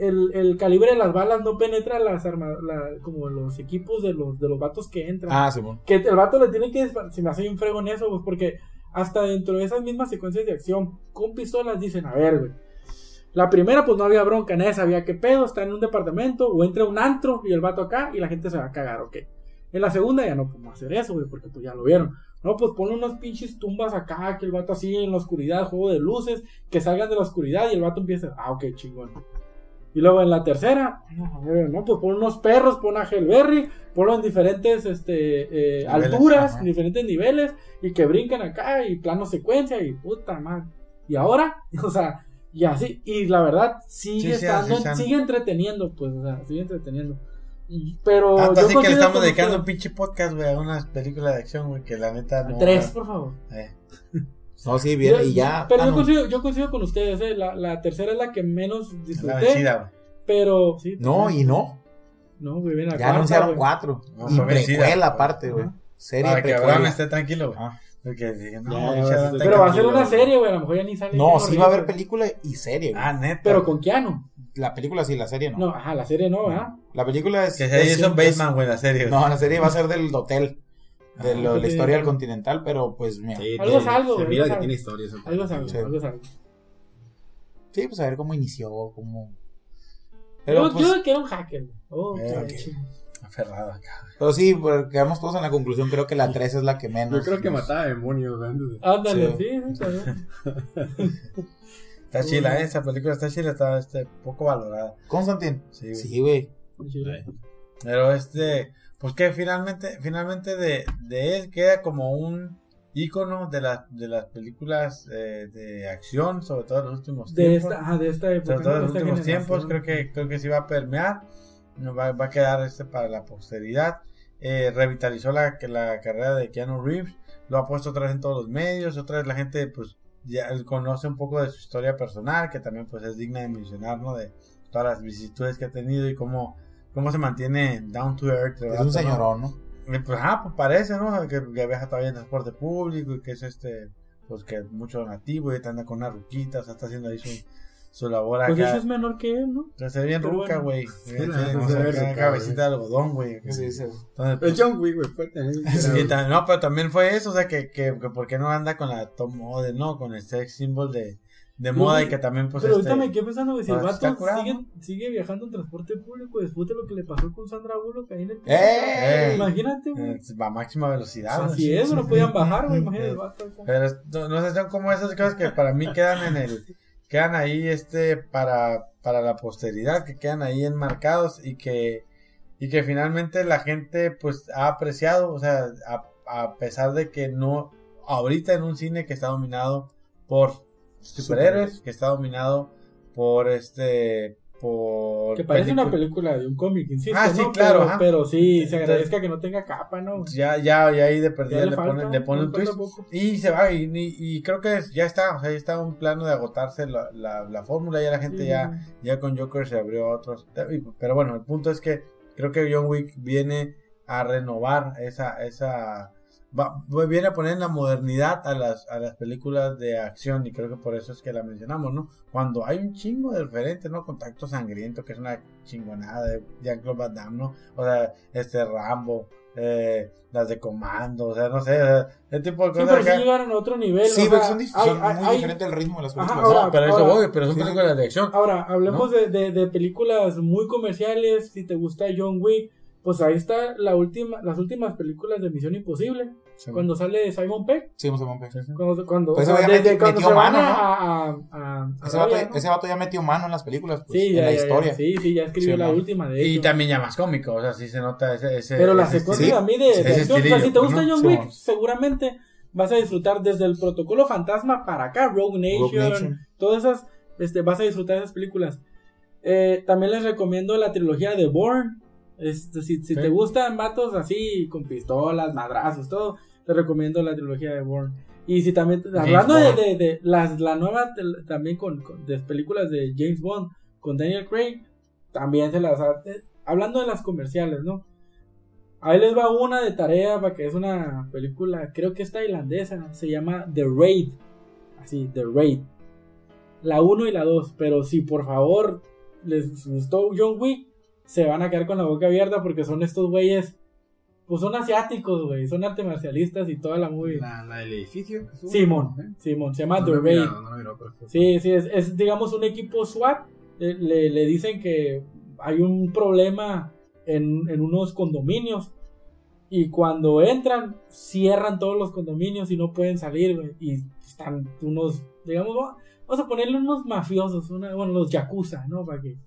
el calibre de las balas no penetra como los equipos de los vatos que entran. Sí, bueno. Que el vato le tiene que se me hace un fregón eso, pues, porque hasta dentro de esas mismas secuencias de acción con pistolas dicen, a ver, güey, la primera pues no había bronca, nadie sabía qué pedo, está en un departamento o entra a un antro y el vato acá y la gente se va a cagar, ok. En la segunda ya no podemos hacer eso, güey, porque pues ya lo vieron. No, pues ponle unas pinches tumbas acá, que el vato así en la oscuridad, juego de luces, que salgan de la oscuridad y el vato empieza, ok, chingón. Y luego en la tercera, no, pues pon unos perros, pon a Hellberry, ponlo en diferentes alturas, en diferentes niveles, y que brincan acá, y plano secuencia, y puta madre. Y ahora, o sea, y así, y la verdad, sigue entreteniendo, pues, o sea, sigue entreteniendo. Pero tanto así que le estamos dedicando un pinche podcast, güey, a unas películas de acción, güey, que la neta no... 3, por favor. No, sí, bien, y ya. Pero yo coincido con ustedes, la tercera es la que menos disfruté. La vencida, pero sí. No, y no. No, güey, bien. Ya anunciaron 4. No, y precuela aparte, güey. Serie para que precuela. Abraham esté tranquilo, güey. Porque pero va a ser una serie, güey, a lo mejor ya ni sale. No, sí va a haber película y serie, güey. Neta. Pero con Keanu. La película sí, la serie no. No, la serie no, ¿verdad? La película es... Que se hizo Bateman, güey, la serie. No, la serie va a ser del hotel. De la historia del Continental, pero pues mira. Sí, algo es algo, se güey. mira que tiene historias. Algo es algo, Sí. algo es algo. Sí, pues a ver cómo inició, cómo... Pero Yo pues... que era un hacker. Aferrado acá. Pero sí, pues, quedamos todos en la conclusión, creo que la 3 es la que menos... Yo creo que mataba demonios, güey. Ándale, sí, está bien. Está chila, esa película está chila, está poco valorada. Constantine. Sí, güey. Sí, güey. Pero pues que finalmente de él queda como un ícono de las películas de acción, sobre todo en los últimos tiempos. De esta época. Sobre todo en los últimos tiempos, creo que sí va a permear, va a quedar para la posteridad. Revitalizó la carrera de Keanu Reeves, lo ha puesto otra vez en todos los medios, otra vez la gente pues ya conoce un poco de su historia personal, que también pues es digna de mencionar, ¿no? De todas las vicisitudes que ha tenido y cómo se mantiene down to earth. Es un señorón, ¿no? Pues parece, ¿no? Que viaja todavía en transporte público y que es pues que mucho donativo y anda con una ruquita, o sea, está haciendo ahí su labor acá. Pues eso es menor que él, ¿no? Entonces se ve bien ruca, güey. no Tiene se ve cabecita de algodón, güey. Sí, sí. Entonces, Es John Wick, güey. no, pero también fue eso, o sea, que ¿por qué no anda con la top model, no? Con el sex symbol de moda y que también pues pero ahorita me quedé pensando que si el pues, vato curado, sigue viajando en transporte público después de lo que le pasó con Sandra Bullock ahí en el imagínate, güey. Va a máxima velocidad. Así es, no podían bajar, güey, imagínate el vato. Pero no sé, son como esas cosas que para mí quedan ahí para la posteridad, que quedan ahí enmarcados y que finalmente la gente pues ha apreciado, o sea, a pesar de que no ahorita en un cine que está dominado por superhéroes, que está dominado por que parece una película de un cómic, insisto, sí, ¿no? claro, pero sí, se agradezca que no tenga capa, ¿no? Ya ahí de perdida le pone un twist y se va y creo que ya está, o sea, ya está un plano de agotarse la fórmula, ya la gente ya con Joker se abrió a otros, pero bueno, el punto es que creo que John Wick viene a renovar viene a poner en la modernidad a las películas de acción y creo que por eso es que la mencionamos, ¿no? Cuando hay un chingo de referentes, ¿no? Contacto Sangriento, que es una chingonada de Jean-Claude Van Damme, ¿no? O sea, Rambo, las de Comando, o sea, no sé, ese tipo de cosas. Sí, pero sí llegaron a otro nivel. Sí, pero son muy diferentes el ritmo de las películas. Pero son películas de acción. Ahora, hablemos de películas muy comerciales. Si te gusta John Wick, pues ahí está las últimas películas de Misión Imposible. Sí. Cuando sale Simon Pegg. Sí, Simon Pegg. Cuando pues metió mano, ¿no? Ese vato ya metió mano en las películas, pues, sí, en la historia. Sí, ya escribió la última de hecho. Y también ya más cómico, o sea, sí se nota ese pero la secuencia a mí de acción, o sea, si te gusta John Wick, sí, seguramente vas a disfrutar desde el Protocolo Fantasma para acá, Rogue Nation. Todas esas, vas a disfrutar esas películas. También les recomiendo la trilogía de Bourne. Si te gustan vatos así con pistolas, madrazos, todo, te recomiendo la trilogía de Bourne. Y si también hablando de la nueva también de películas de James Bond con Daniel Craig, también se las hablando de las comerciales, ¿no? Ahí les va una de tarea para que es una película, creo que es tailandesa, se llama The Raid, así, The Raid, la 1 y la 2, pero si por favor les gustó John Wick, se van a quedar con la boca abierta porque son estos güeyes, pues son asiáticos, güey, son artes marcialistas y toda la movie. ¿La del edificio? Simón, se llama The Raid. Sí, es digamos un equipo SWAT, le dicen que hay un problema en unos condominios y cuando entran, cierran todos los condominios y no pueden salir, güey, y están unos, digamos, vamos a ponerle unos mafiosos, los yakuza, ¿no? Para que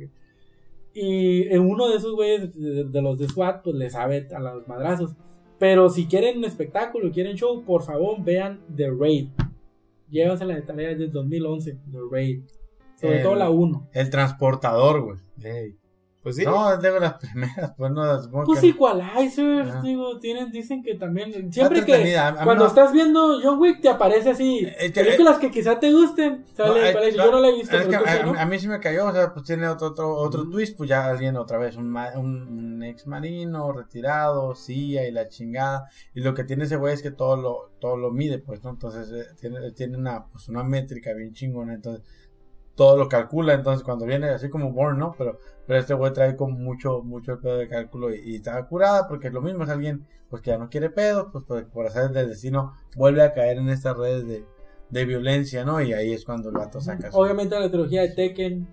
y uno de esos güeyes de los de SWAT pues le sabe a los madrazos. Pero si quieren un espectáculo, quieren show, por favor vean The Raid. Llévansela de tarea desde 2011, The Raid. Sobre todo la 1. El transportador, güey. Hey. Pues sí. No, es de las primeras. Pues, no, pues que Equalizer, digo, dicen que también. Siempre que cuando estás viendo John Wick te aparece así. Películas que quizá te gusten. Sale Equalizer. Yo no la he visto. Es que a mí sí me cayó. O sea, pues tiene otro twist. Pues ya alguien otra vez. Un ex marino retirado. CIA y la chingada. Y lo que tiene ese güey es que todo lo mide, pues, ¿no? Entonces tiene una métrica bien chingona. Entonces todo lo calcula, entonces cuando viene así como Bourne, ¿no? Pero este güey trae como mucho el pedo de cálculo y está curada porque lo mismo es alguien pues que ya no quiere pedos, pues por hacer del destino vuelve a caer en estas redes de violencia, ¿no? Y ahí es cuando el vato saca obviamente la trilogía de Taken,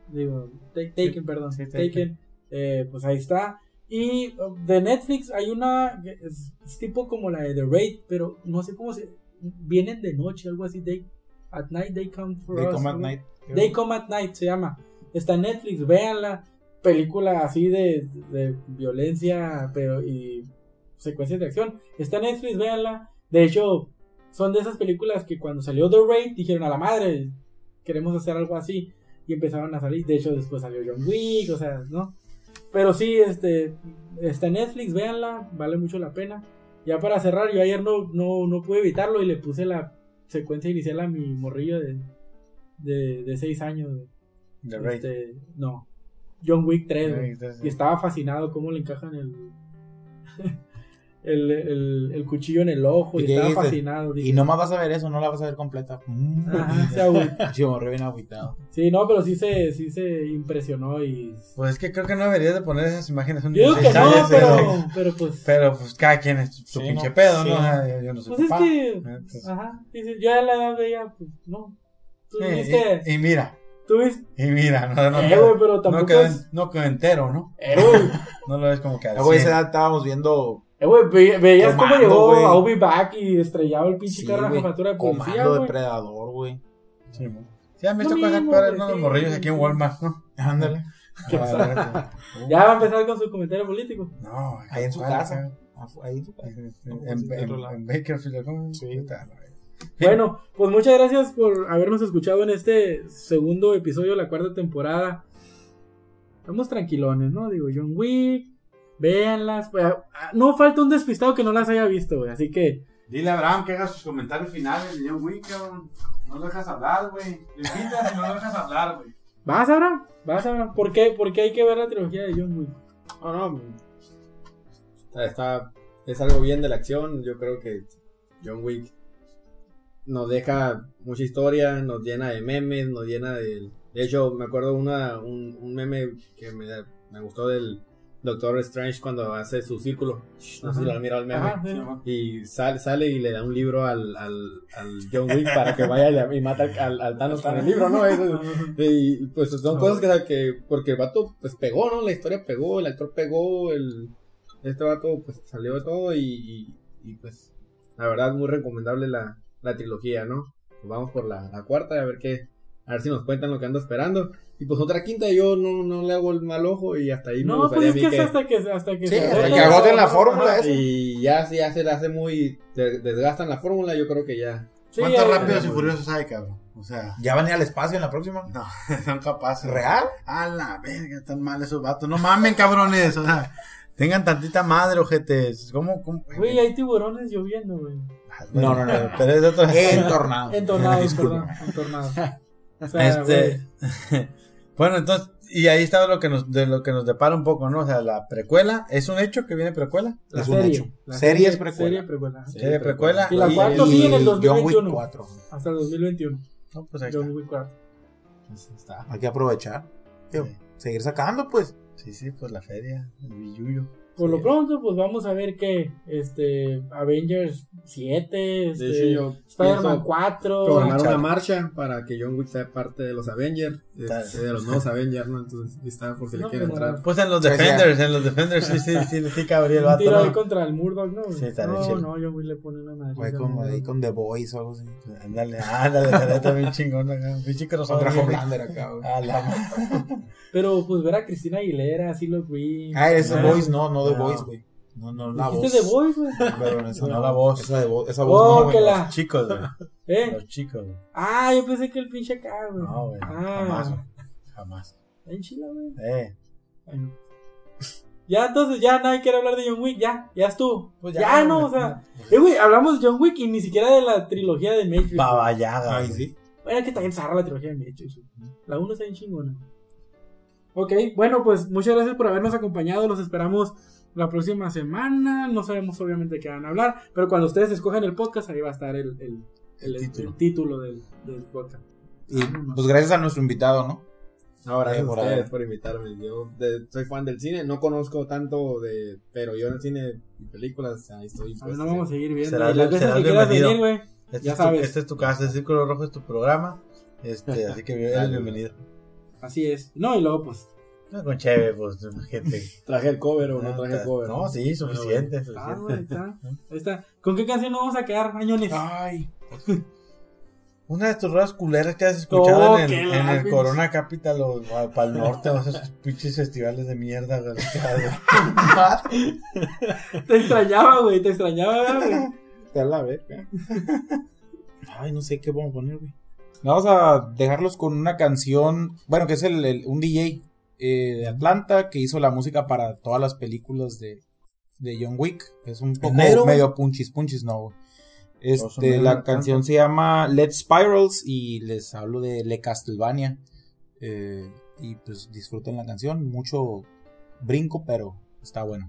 pues ahí está. Y de Netflix hay una es tipo como la de The Raid, pero no sé cómo vienen de noche, algo así. At Night They Come For Us. They Come At Night se llama. Está en Netflix, véanla. Película así de violencia y secuencias de acción. Está en Netflix, véanla. De hecho, son de esas películas que cuando salió The Raid dijeron a la madre, queremos hacer algo así. Y empezaron a salir. De hecho, después salió John Wick, o sea, ¿no? Pero sí, está en Netflix, véanla. Vale mucho la pena. Ya para cerrar, yo ayer no pude evitarlo y le puse la secuencia inicial a mi morrillo de 6 años. The Raid. No, John Wick 3, y estaba fascinado cómo le encajan el cuchillo en el ojo y estaba fascinado. Y no más vas a ver eso, no la vas a ver completa. Se morrió bien agüitado. Sí, no, pero sí se impresionó y... Pues es que creo que no deberías de poner esas imágenes. Yo digo que no, pero pues... Pero pues cada quien es su pinche pedo, ¿no? Yo no soy pues papá. Es que... dice, yo a la edad veía, pues no. Tú viste... Y mira... ¿Tú viste? Y mira, pero tampoco no quedó entero, ¿no? No lo ves como que güey, esa edad estábamos viendo... veías cómo llegó a Obi Back y estrellaba el pinche carro de la jefatura de policía, Comando Depredador, güey. Sí, han visto cosas peores, ¿no? Los morrillos aquí en Walmart, ¿no? Ándale. Ya va a empezar con su comentario político. No, ahí en su casa. Ahí en su casa. En Bakersfield, ¿cómo? Sí. Bueno, pues muchas gracias por habernos escuchado en este segundo episodio de la 4ª temporada. Estamos tranquilones, ¿no? Digo, John Wick, véanlas. No falta un despistado que no las haya visto, güey. Así que... Dile a Abraham que haga sus comentarios finales de John Wick, cabrón. No lo dejas hablar, güey. Le invitas y no lo dejas hablar, güey. ¿Vas, Abraham? ¿Por qué hay que ver la trilogía de John Wick? No. Es algo bien de la acción. Yo creo que John Wick nos deja mucha historia, nos llena de memes, nos llena de hecho, me acuerdo un meme que me gustó del Doctor Strange cuando hace su círculo. No sé si lo han mirado el meme. Y sale y le da un libro al John Wick para que vaya y mata al Thanos con el libro, ¿no? Y pues son cosas que porque el vato pues pegó, ¿no? La historia pegó, el actor pegó, este vato pues salió de todo y pues la verdad muy recomendable la trilogía, ¿no? Pues vamos por la 4ª a ver si nos cuentan lo que ando esperando. Y pues otra 5ª yo no le hago el mal ojo y hasta ahí me gustaría pues es que hasta que sí, hasta que agoten la fórmula eso. Y ya se le hace muy desgastan la fórmula, yo creo que ya. Sí, ¿cuántos Rápidos y Furiosos hay, cabrón? O sea, ¿ya van a ir al espacio en la próxima? No, son capaces. ¿Real? A la verga, están mal esos vatos. No mamen, cabrones, o sea, tengan tantita madre, ojetes. ¿Cómo? Güey, hay tiburones lloviendo, güey. No, pero es de otro. En tornados. O sea, bueno, entonces, y ahí está lo que nos depara un poco, ¿no? O sea, la precuela, ¿es un hecho que viene precuela? Es un hecho. Serie es precuela. Serie precuela. Y la 4 sigue en el 2021. John Wick 4. Hasta el 2021. No, pues ahí John Wick 4. Hay que aprovechar. seguir sacando, pues. Sí, pues la feria, el billuyo. Por lo pronto, pues vamos a ver que Avengers 7, Spider-Man 4. Programar una marcha para que John Wick sea parte de los Avengers, de los nuevos Avengers, ¿no? Entonces, está por si le quieren entrar. Pues en los Defenders, sí cabría el vato. Un tiro ahí contra el Murdoch, ¿no? Sí, está chido. No, John Wick le pone una madre. Güey, con The Boys o algo así. Ándale, estaría también chingón acá. Pinche crossover. Con Homelander acá, güey. Pero pues ver a Cristina Aguilera, Silo Green. Es The Boys, no The Boys, güey. No, la voz. ¿Dijiste The Boys, güey? Pero esa no la voz. Esa voz no, güey. Los chicos, güey. Los chicos, güey. Yo pensé que el pinche acá, güey. No, güey. Jamás. Está en Chile, güey. Bueno. Ya, entonces, ya nadie quiere hablar de John Wick, ya estuvo. Pues ya no, o sea. Güey, hablamos de John Wick y ni siquiera de la trilogía de Matrix. Babayaga. Ay, sí. Bueno, es que también zarra la trilogía de Matrix. La 1 está bien chingona. Ok, bueno, pues muchas gracias por habernos acompañado. Los esperamos la próxima semana. No sabemos obviamente de qué van a hablar, pero cuando ustedes escojan el podcast, ahí va a estar el título del podcast. Y pues gracias a nuestro invitado, ¿no? Gracias a ustedes por invitarme. Yo soy fan del cine, no conozco tanto pero yo en el cine y películas ahí estoy. Pues, no vamos a seguir viendo. Serás venir, güey. Ya sabes. Este es tu casa, el Círculo Rojo es tu programa. Así que bienvenido. Así es. No, y luego pues. No, con cheve, pues, gente. ¿Traje el cover o no traje el cover? No, sí, suficiente. Güey, está. ¿Con qué canción nos vamos a quedar, Añones? Una de tus ruedas culeras que has escuchado en el Corona Capital o para el norte, o esos pinches festivales de mierda, güey. Te extrañaba, güey. Te a la verga. No sé qué vamos a poner, güey. Vamos a dejarlos con una canción, bueno, que es un DJ de Atlanta que hizo la música para todas las películas de John Wick. Es un poco medio punchis, no. La canción se llama Let's Spirals y les hablo de Le Castlevania. Y pues disfruten la canción, mucho brinco, pero está bueno.